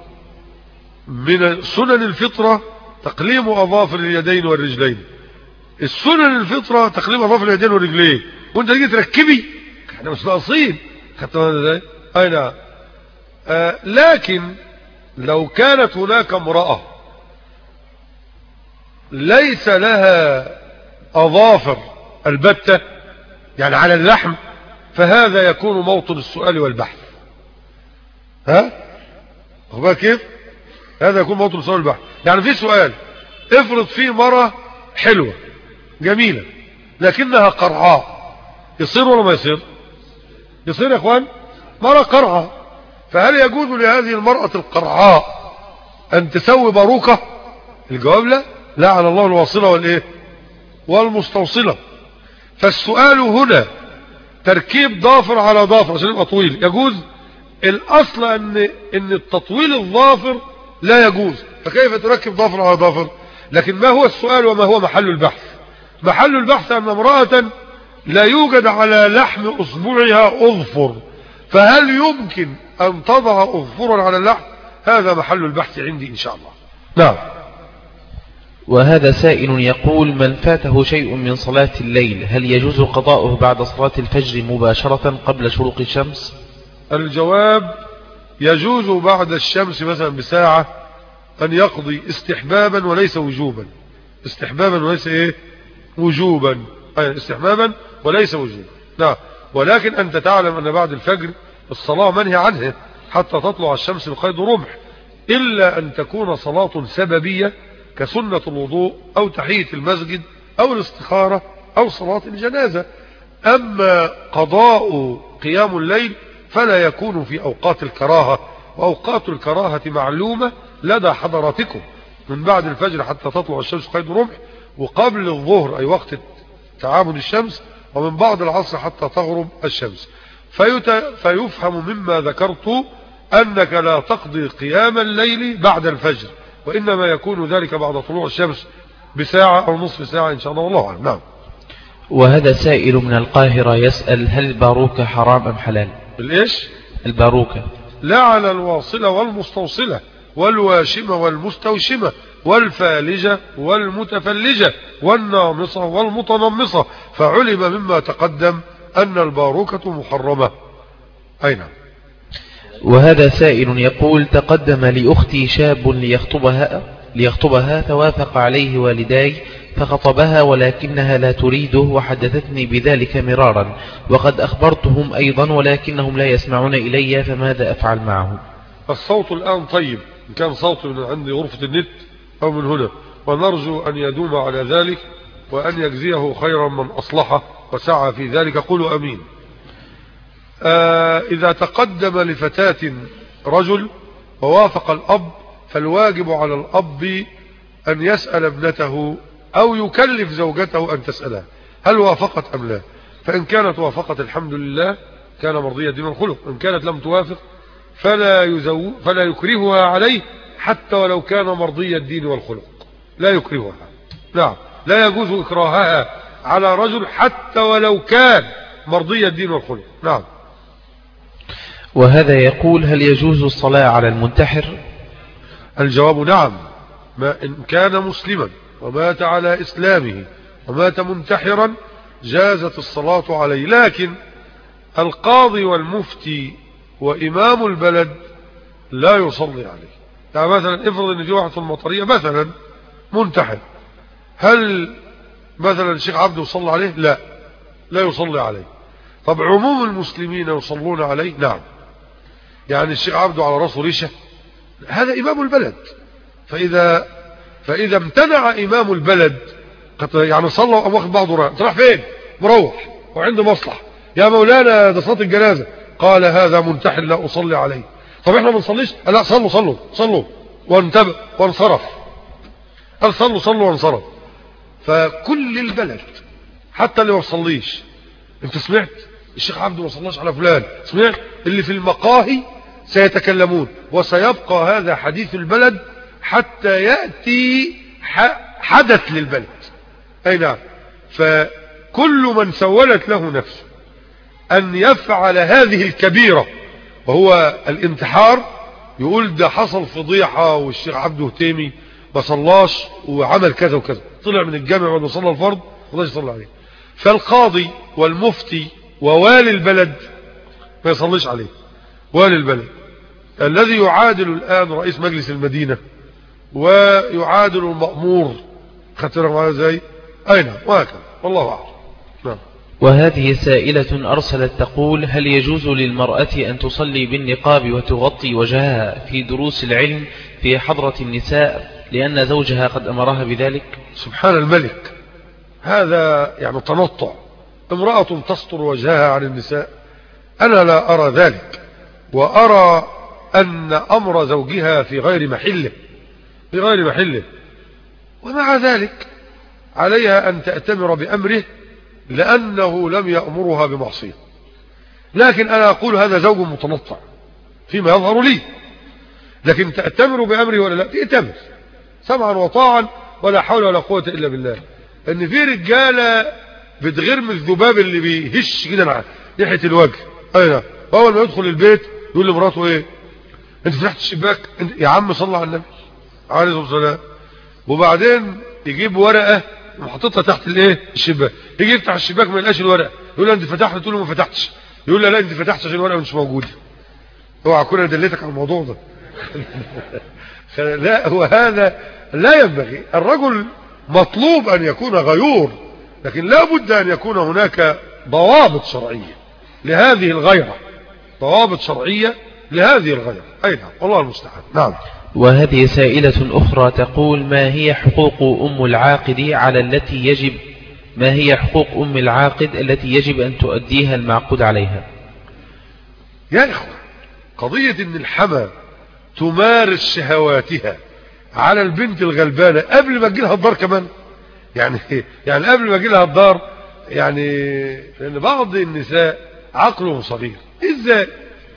من سنن الفطرة تقليم أظافر اليدين والرجلين. السنن الفطرة تقليم أظافر اليدين والرجلين، وانت تيجي تركبي، احنا مش ناقصين. خدت بالك ازاي؟ اي نعم. آه لكن لو كانت هناك امرأة ليس لها أظافر البتة يعني على اللحم، فهذا يكون موطن السؤال والبحث. ها أخبار كيف؟ هذا يكون موطن السؤال والبحث. يعني في سؤال: افرض في مرة حلوة جميلة لكنها قرعاء، يصير ولا ما يصير؟ يصير يا اخوان، مرة قرعاء. فهل يجوز لهذه المرأة القرعاء أن تسوي باروكة؟ الجواب: لا. لا على الله الواصلة والإيه والمستوصلة. فالسؤال هنا تركيب ضافر على ضافر عشان يبقى طويل يجوز. الأصل أن إن التطويل الضافر لا يجوز، فكيف تركب ضافر على ضافر؟ لكن ما هو السؤال وما هو محل البحث؟ محل البحث أن امرأة لا يوجد على لحم أصبعها أظفر، فهل يمكن أن تضع أظفرا على اللحم؟ هذا محل البحث عندي إن شاء الله. نعم. وهذا سائل يقول: من فاته شيء من صلاة الليل هل يجوز قضاؤه بعد صلاة الفجر مباشرة قبل شروق الشمس؟ الجواب: يجوز بعد الشمس مثلا بساعة أن يقضي استحبابا وليس وجوبا. استحبابا وليس إيه وجوبا، أي استحبابا وليس وجوبا. نعم. ولكن أنت تعلم أن بعد الفجر الصلاة منهي عنها حتى تطلع الشمس بقيد رمح، إلا أن تكون صلاة سببية كسنة الوضوء أو تحية المسجد أو الاستخارة أو صلاة الجنازة. أما قضاء قيام الليل فلا يكون في أوقات الكراهة، وأوقات الكراهة معلومة لدى حضراتكم: من بعد الفجر حتى تطلع الشمس قيد رمح، وقبل الظهر أي وقت تعامد الشمس، ومن بعد العصر حتى تغرب الشمس. فيفهم مما ذكرت أنك لا تقضي قيام الليل بعد الفجر، وإنما يكون ذلك بعد طلوع الشمس بساعة أو نصف ساعة إن شاء الله، والله أعلم. نعم. وهذا سائل من القاهرة يسأل: هل الباروكة حرام أم حلال؟ الإيش؟ الباروكة. لا على الواصلة والمستوصلة والواشمة والمستوشمة والفالجة والمتفلجة والنامصة والمتنمصة، فعلم مما تقدم أن الباروكة محرمة. أين؟ وهذا سائل يقول: تقدم لأختي شاب ليخطبها, ليخطبها فوافق عليه والداي فخطبها، ولكنها لا تريده وحدثتني بذلك مرارا، وقد أخبرتهم أيضا ولكنهم لا يسمعون إلي، فماذا أفعل معهم؟ الصوت الآن طيب، إن كان صوت من عند غرفة النت أو من هنا، ونرجو أن يدوم على ذلك وأن يجزيه خيرا من أصلحه وسعى في ذلك، قولوا أمين. آه إذا تقدم لفتاة رجل ووافق الأب، فالواجب على الأب أن يسأل ابنته أو يكلف زوجته أن تسألها هل وافقت أم لا. فإن كانت وافقت الحمد لله كان مرضية دين الخلق، إن كانت لم توافق فلا, يزو فلا يكرهها عليه حتى ولو كان مرضي الدين والخلق، لا يكرهها. نعم، لا يجوز إكراهها على رجل حتى ولو كان مرضي الدين والخلق. نعم. وهذا يقول: هل يجوز الصلاة على المنتحر؟ الجواب نعم، ما إن كان مسلما ومات على إسلامه ومات منتحرا جازت الصلاة عليه، لكن القاضي والمفتي وإمام البلد لا يصلي عليه. يعني مثلا افرض ان في واحد في المطرية مثلا منتحر، هل مثلا الشيخ عبده يصلي عليه؟ لا، لا يصلي عليه. طب عموم المسلمين يصلون عليه؟ نعم. يعني الشيخ عبده على راسه ريشة، هذا إمام البلد، فإذا فإذا امتنع إمام البلد يعني صلى وقام واخد بعضه راح راح فين؟ مروح وعنده مصلحة، يا مولانا ده صلاة الجنازة، قال هذا منتحر لا أصلي عليه. طب احنا ما نصليش؟ لا، صلوا صلوا صلوا وانتبه وانصرف، قال صلوا صلوا وانصرف. فكل البلد حتى اللي ما صليش، انت سمعت الشيخ عبده ما صلاش على فلان، سمعت اللي في المقاهي سيتكلمون، وسيبقى هذا حديث البلد حتى يأتي حدث للبلد. اي نعم. فكل من سولت له نفسه ان يفعل هذه الكبيرة وهو الانتحار، يقول ده حصل فضيحة والشيخ عبده تيمي ما صلاش وعمل كذا وكذا، طلع من الجامع وما صلى الفرض وما يصلي عليه، فالقاضي والمفتي ووالي البلد ما يصليش عليه. والي البلد الذي يعادل الآن رئيس مجلس المدينة ويعادل المأمور، خدتنا معايا ازاي؟ اي نعم، وهكذا والله اعلم. نعم. وهذه سائلة أرسلت تقول: هل يجوز للمرأة أن تصلي بالنقاب وتغطي وجهها في دروس العلم في حضرة النساء لأن زوجها قد أمرها بذلك؟ سبحان الملك، هذا يعني تنطع. امرأة تستر وجهها عن النساء؟ أنا لا أرى ذلك، وأرى أن أمر زوجها في غير محله، في غير محله، ومع ذلك عليها أن تأتمر بأمره لأنه لم يأمرها بمعصية. لكن أنا أقول هذا زوج متنطع فيما يظهر لي، لكن تأتمر بأمره ولا لا؟ تأتمر سمعا وطاعا ولا حول ولا قوة إلا بالله. ان في رجالة بتغرم الذباب اللي بيهش كده ناحية الوجه، ايوه، اول ما يدخل البيت يقول لمراته ايه؟ انت فتحت الشباك؟ يا عم صلى على النبي عليه الصلاة والسلام. وبعدين يجيب ورقة وحطتها تحت الايه؟ الشباك، يجي يفتح الشباك ما يلقاش الورقة، يقول له انت فتحت؟ تقول له ما فتحتش، يقول له لا انت فتحت عشان الورقة مش موجودة. اوعى اكون انا دليتك على الموضوع ده. لا، وهذا لا ينبغي. الرجل مطلوب ان يكون غيور، لكن لا بد ان يكون هناك ضوابط شرعية لهذه الغيرة، ضوابط شرعية لهذه الغيرة. اي نعم، والله المستعان. نعم. وهذه سائلة أخرى تقول: ما هي حقوق أم العاقد على التي يجب ما هي حقوق أم العاقد التي يجب أن تؤديها المعقود عليها؟ يا إخوة، قضية ان الحمى تمارس شهواتها على البنت الغلبانة قبل ما تجيلها الدار كمان، يعني يعني قبل ما تجيلها الدار، يعني لأن بعض النساء عقله صغير. ازاي؟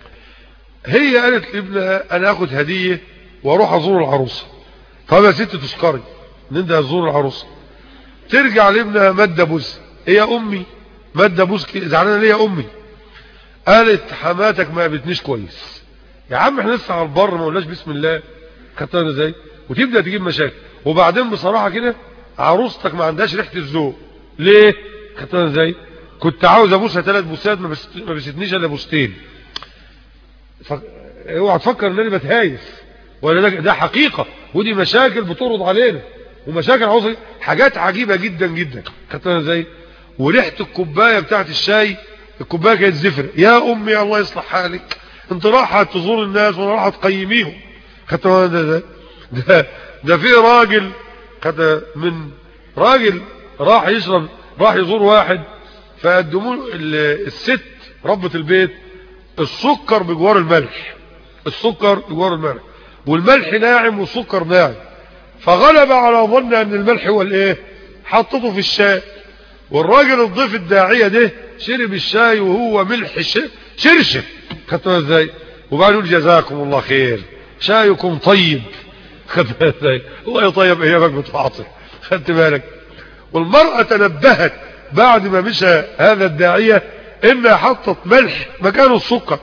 هي قالت لابنها انا اخد هدية واروح ازور العروسة. طب يا ست تشكري ان انت هتزور العروسة، ترجع لابنها مادة بوس، ايه يا امي مادة بوس زعلانة ليه يا امي؟ قالت حماتك ما قابلتنيش كويس. يا عم احنا لسه على البر ما قلناش بسم الله، خدتها ازاي؟ وتبدا تجيب مشاكل. وبعدين بصراحه كده عروستك ما عندهاش ريحه الذوق، ليه؟ خدتها ازاي؟ كنت عاوز ابوسها ثلاث بوسات ما بستنيش الا بوستين. ف... اوعى تفكر ان انا بتهايف ولا ده, ده حقيقه، ودي مشاكل بتعرض علينا، ومشاكل عاوزه حاجات عجيبه جدا جدا. خدتها ازاي؟ وريحه الكوبايه بتاعت الشاي، الكوبايه كانت زفر. يا امي الله يصلح حالك، انت رايحه تزور الناس ولا رايحه تقيميهم؟ خدتها ده ده ده, ده في راجل خد من راجل راح يشرب، راح يزور واحد، فقدموا الست ربة البيت السكر بجوار الملح، السكر بجوار الملح، والملح ناعم والسكر ناعم، فغلب على ظن ان الملح هو الايه، حطته في الشاي. والراجل الضيف الداعية ده شرب الشاي وهو ملح شرشف. خدتوها ازاي؟ وبعدين يقول جزاكم الله خير شايكم طيب. خدتوها ازاي؟ الله يطيب ايامك بتعاطي. خدت بالك؟ والمرأة تنبهت بعد ما مشى هذا الداعية انها حطت ملح مكانه السكر.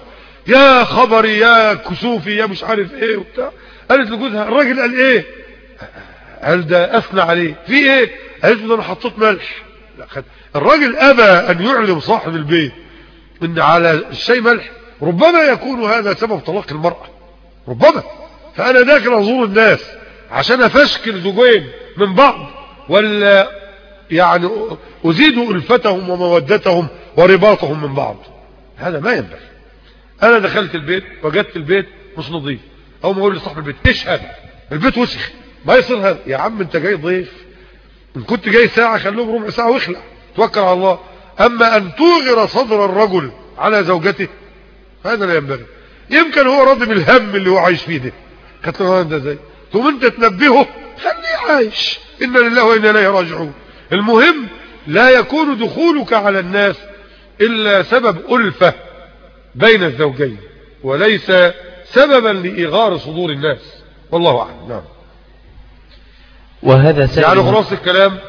يا خبري يا كسوفي يا مش عارف ايه وبتاع. قالت لجوزها الراجل قال ايه؟ قال ده اثنى عليه في ايه؟ قالت له انا حطيت ملح. الراجل ابى ان يعلم صاحب البيت ان على الشيء ملح. ربما يكون هذا سبب طلاق المرأة، ربما. فانا داخل ازور الناس عشان افشكل زوجين من بعض، ولا يعني ازيد الفتهم ومودتهم ورباطهم من بعض؟ هذا ما ينبغي. انا دخلت البيت وجدت البيت مش نظيف، او ما اقول لصاحب البيت اشهد البيت وسخ، ما يصير هذا. يا عم انت جاي ضيف، ان كنت جاي ساعة خلوهم ربع ساعة واخلع، توكل على الله. اما ان توغر صدر الرجل على زوجته هذا لا ينبغي. يمكن هو راضي بالهم اللي هو عايش فيه ده، كانت ده زي ثم انت تنبهه خليه عايش، إن لله وإنا إليه راجعون. المهم لا يكون دخولك على الناس إلا سبب ألفة بين الزوجين، وليس سببا لإغار صدور الناس، والله أعلم. نعم. وهذا سبب يعني خلاص الكلام،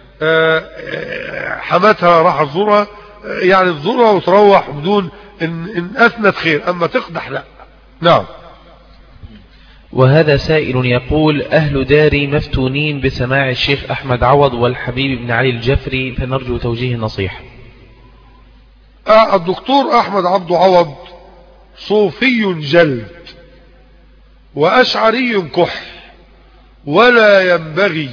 حماتها راح تزورها، يعني تزورها وتروح بدون إن, إن أثنت خير، أما تقدح لا. نعم. وهذا سائل يقول: أهل داري مفتونين بسماع الشيخ أحمد عوض والحبيب بن علي الجفري، فنرجو توجيه النصيحة. الدكتور أحمد عبد عوض صوفي جلد وأشعري كح، ولا ينبغي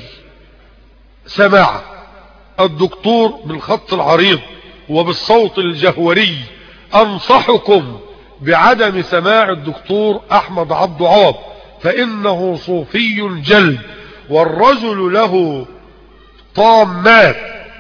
سماعه. الدكتور بالخط العريض وبالصوت الجهوري أنصحكم بعدم سماع الدكتور أحمد عبد عوض، فإنه صوفي جلد، والرجل له طامات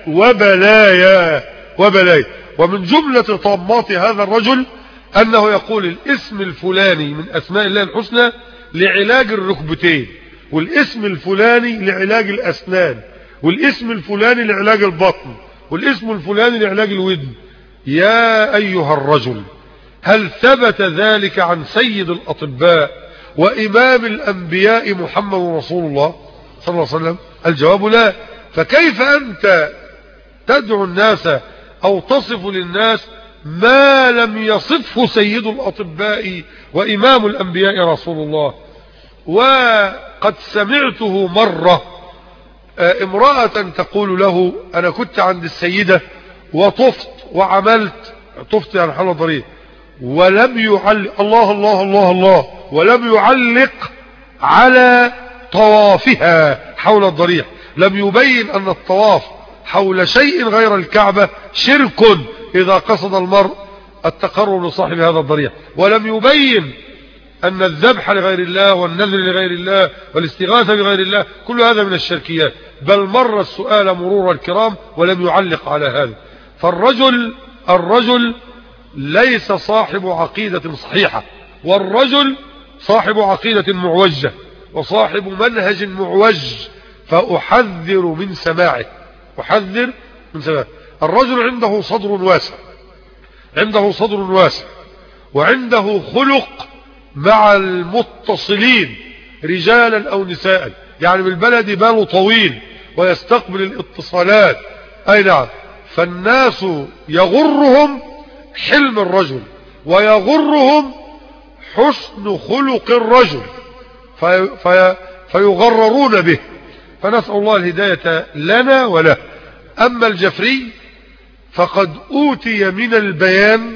وبلايا وبلايا. ومن جملة طامات هذا الرجل أنه يقول الاسم الفلاني من أسماء الله الحسنى لعلاج الركبتين، والاسم الفلاني لعلاج الأسنان، والاسم الفلاني لعلاج البطن، والاسم الفلاني لعلاج الودن. يا أيها الرجل، هل ثبت ذلك عن سيد الأطباء وإمام الأنبياء محمد رسول الله صلى الله عليه وسلم؟ الجواب لا. فكيف أنت تدعو الناس أو تصف للناس ما لم يصفه سيد الأطباء وإمام الأنبياء رسول الله؟ وقد سمعته مرة امرأة تقول له: أنا كنت عند السيدة وطفت وعملت، طفت يعني حول ضريح، ولم يعلق، الله الله الله الله، ولم يعلق على طوافها حول الضريح، لم يبين أن الطواف حول شيء غير الكعبة شرك إذا قصد المرء التقرب لصاحب هذا الضريح، ولم يبين أن الذبح لغير الله والنذر لغير الله والاستغاثة بغير الله كل هذا من الشركيات، بل مر السؤال مرور الكرام ولم يعلق على هذا. فالرجل الرجل ليس صاحب عقيدة صحيحة، والرجل صاحب عقيدة معوجة وصاحب منهج معوج، فأحذر من سماعه، أحذر من سماعه. الرجل عنده صدر واسع، عنده صدر واسع، وعنده خلق مع المتصلين رجالا أو نساء، يعني بالبلد باله طويل ويستقبل الاتصالات. أي نعم. فالناس يغرهم حلم الرجل ويغرهم حسن خلق الرجل في في فيغررون به، فنسأل الله الهداية لنا وله. أما الجفري فقد أوتي من البيان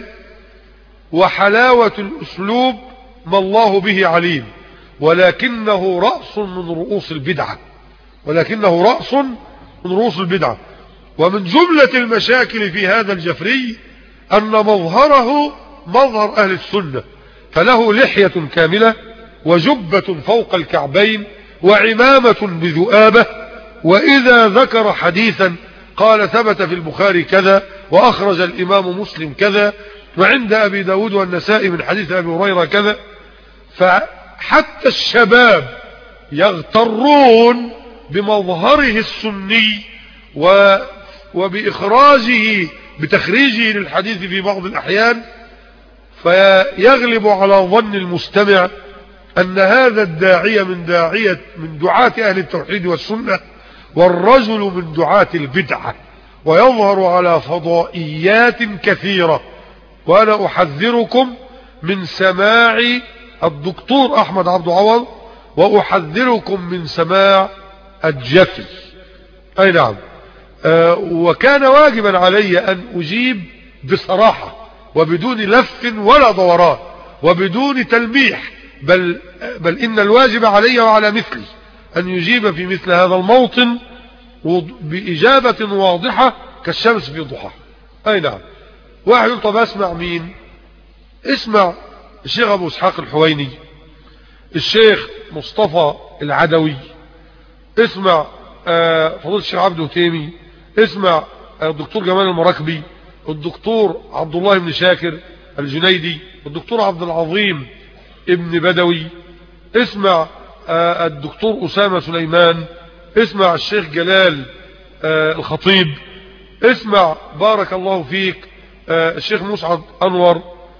وحلاوة الأسلوب ما الله به عليم، ولكنه رأس من رؤوس البدعة، ولكنه رأس من رؤوس البدعة. ومن جملة المشاكل في هذا الجفري أن مظهره مظهر أهل السنة، فله لحية كاملة وجبة فوق الكعبين وعمامة بذؤابة، وإذا ذكر حديثا قال ثبت في البخاري كذا وأخرج الإمام مسلم كذا وعند أبي داود والنسائي من حديث أبي هريرة كذا، فحتى الشباب يغترون بمظهره السني وبإخراجه بتخريجه للحديث في بعض الأحيان، فيغلب على ظن المستمع أن هذا الداعية من داعية من دعاة أهل التوحيد والسنة، والرجل من دعاة البدعة، ويظهر على فضائيات كثيرة. وأنا أحذركم من سماع الدكتور أحمد عبد عوض، وأحذركم من سماع الجفي. أي نعم. آه وكان واجبا علي أن أجيب بصراحة وبدون لف ولا دوران وبدون تلميح، بل, بل إن الواجب علي وعلى مثلي أن يجيب في مثل هذا الموطن بإجابة واضحة كالشمس في ضحى. أي نعم. واحد يقول طب اسمع مين؟ اسمع الشيخ أبو إسحاق الحويني، الشيخ مصطفى العدوي، اسمع فضيلة الشيخ عبد التيمي، اسمع الدكتور جمال المراكبي، الدكتور عبد الله بن شاكر الجنيدي، الدكتور عبد العظيم ابن بدوي، اسمع الدكتور أسامة سليمان، اسمع الشيخ جلال الخطيب، اسمع بارك الله فيك الشيخ مسعد أنور.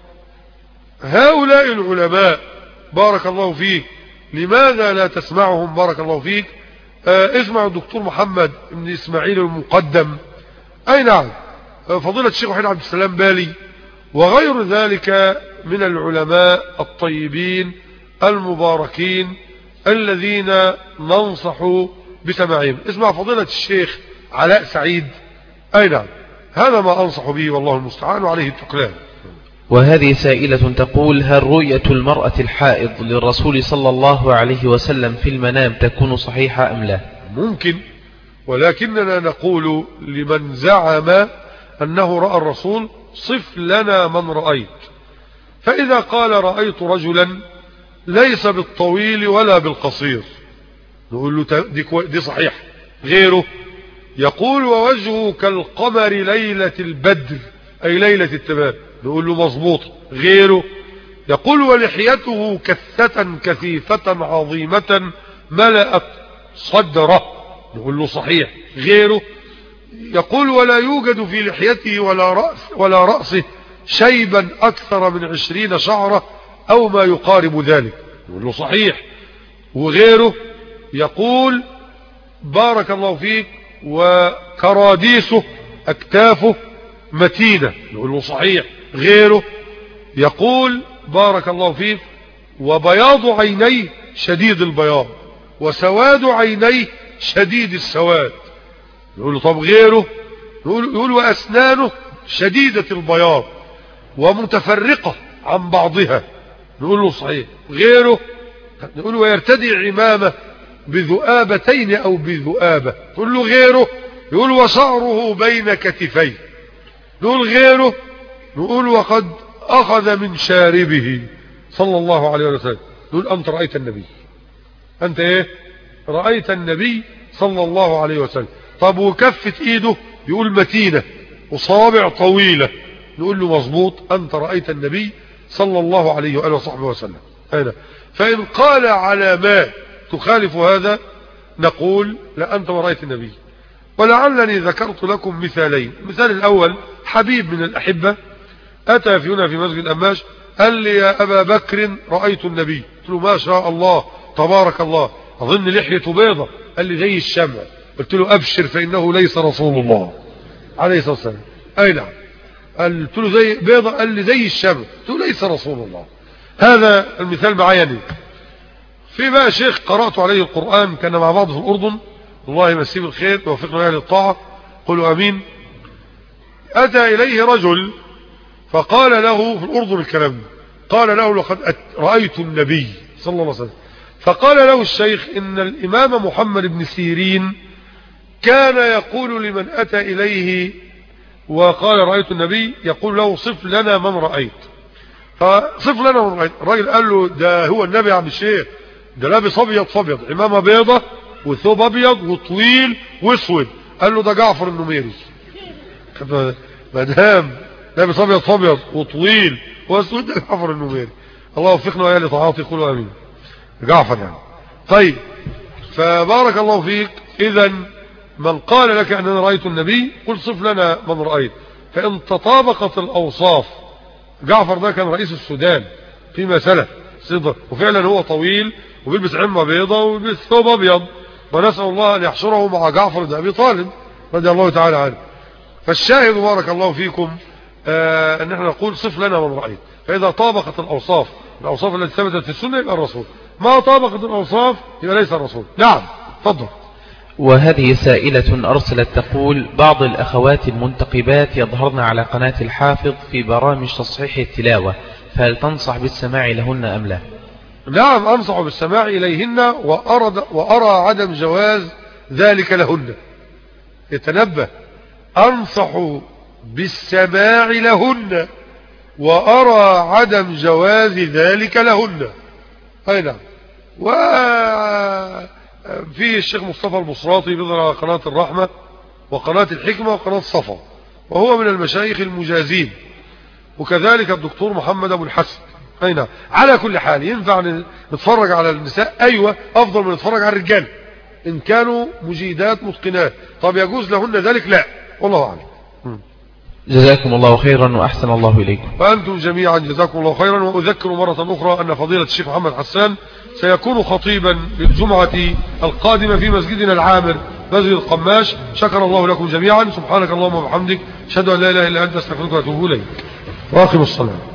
هؤلاء العلماء بارك الله فيك لماذا لا تسمعهم؟ بارك الله فيك. اسمع الدكتور محمد بن إسماعيل المقدم. أي نعم. فضيلة الشيخ وحيد عبد السلام بالي وغير ذلك من العلماء الطيبين المباركين الذين ننصح بسماعهم. اسمع فضيلة الشيخ علاء سعيد. أي نعم. هذا ما أنصح به والله المستعان وعليه التكلان. وهذه سائلة تقول: هل رؤية المرأة الحائض للرسول صلى الله عليه وسلم في المنام تكون صحيحة أم لا؟ ممكن، ولكننا نقول لمن زعم أنه رأى الرسول صف لنا من رأيت. فإذا قال رأيت رجلا ليس بالطويل ولا بالقصير نقول له دي, دي صحيح. غيره يقول ووجهه كالقمر ليلة البدر أي ليلة التمام نقول له مظبوط. غيره يقول ولحيته كثة كثيفة عظيمة ملأت صدره نقول له صحيح. غيره يقول ولا يوجد في لحيته ولا رأس ولا رأسه شيبا أكثر من عشرين شعرة أو ما يقارب ذلك نقول له صحيح. وغيره يقول بارك الله فيك وكراديسه أكتافه متينة نقول له صحيح. غيره يقول بارك الله فيك وبياض عينيه شديد البياض وسواد عينيه شديد السواد نقول له طب غيره يقول وأسنانه شديدة البياض ومتفرقة عن بعضها نقول له صحيح. غيره نقول ويرتدي عمامة بذؤابتين أو بذؤابة نقول له غيره يقول وشعره بين كتفيه نقول غيره نقول وقد أخذ من شاربه صلى الله عليه وسلم نقول أنت رأيت النبي. أنت إيه؟ رأيت النبي صلى الله عليه وسلم. طب وكفة إيده يقول متينة وصابع طويلة نقول له مظبوط أنت رأيت النبي صلى الله عليه وآله وصحبه وسلم. هذا فإن قال على ما تخالف هذا نقول لا أنت رأيت النبي. ولعلني ذكرت لكم مثالين. المثال الأول حبيب من الأحبة أتى في هنا في مسجد أماش قال لي يا أبا بكر رأيت النبي. قلت له ما شاء الله تبارك الله أظن لحيته بيضة. قال لي زي الشمع. قلت له أبشر فإنه ليس رسول الله عليه الصلاة والسلام. أي نعم. قلت له زي بيضة. قال لي زي الشمع. قلت له ليس رسول الله. هذا المثال معيني. في بقى شيخ قرأت عليه القرآن كان مع بعض في الأردن الله يمسيه بالخير ووفقنا له للطاعة قولوا أمين. أتى إليه رجل فقال له في الأردن الكلام قال له لقد رأيت النبي صلى الله عليه وسلم. فقال له الشيخ إن الإمام محمد بن سيرين كان يقول لمن أتى إليه وقال رأيت النبي يقول له صف لنا من رأيت. فصف لنا من رأيت. الراجل قال له ده هو النبي يا عم الشيخ ده لابس أبيض فابيض عمامة بيضة وثوب أبيض وطويل واسود. قال له ده جعفر النميري. مدام لابس أبيض فابيض وطويل واسود ده جعفر النميري. الله وفقنا ويا لطاعته قولوا آمين. جعفر يعني. طيب فبارك الله فيك. إذا من قال لك أننا رأيت النبي قل صف لنا من رأيت. فإن تطابقت الأوصاف جعفر ده كان رئيس السودان فيما سلف صدق وفعلا هو طويل وبيلبس عمة بيضة وبيلبس ثوب أبيض ونسأل الله أن يحشره مع جعفر بن أبي طالب رضي الله تعالى عنه. فالشاهد بارك الله فيكم آه ان احنا نقول صف لنا من رأيت. فإذا طابقت الأوصاف الأوصاف التي ثبتت في السنة يبقى الرسول، ما طابقت الأوصاف يبقى ليس الرسول. نعم تفضل. وهذه سائلة أرسلت تقول: بعض الأخوات المنتقبات يظهرن على قناة الحافظ في برامج تصحيح التلاوة، فهل تنصح بالسماع لهن أم لا؟ نعم أنصح بالسماع إليهن، وأرى, وأرى عدم جواز ذلك لهن. يتنبه، أنصح بالسماع لهن وأرى عدم جواز ذلك لهن. أي نعم. وفي الشيخ مصطفى البصراطي بيظهر على قناة الرحمة وقناة الحكمة وقناة صفا، وهو من المشايخ المجازين، وكذلك الدكتور محمد أبو الحسن. أي نعم. على كل حال ينفع نتفرج على النساء، أيوة أفضل من نتفرج على الرجال إن كانوا مجيدات متقنات. طب يجوز لهن ذلك؟ لا، والله أعلم. جزاكم الله خيرا وأحسن الله إليكم. وأنتم جميعا جزاكم الله خيرا. وأذكر مرة أخرى أن فضيلة الشيخ محمد حسان سيكون خطيبا بالجمعة القادمة في مسجدنا العامر مسجد القماش. شكر الله لكم جميعا. سبحانك اللهم وبحمدك، أشهد أن لا إله إلا أنت، أستغفرك وأتوب إليك. وأقم الصلاة.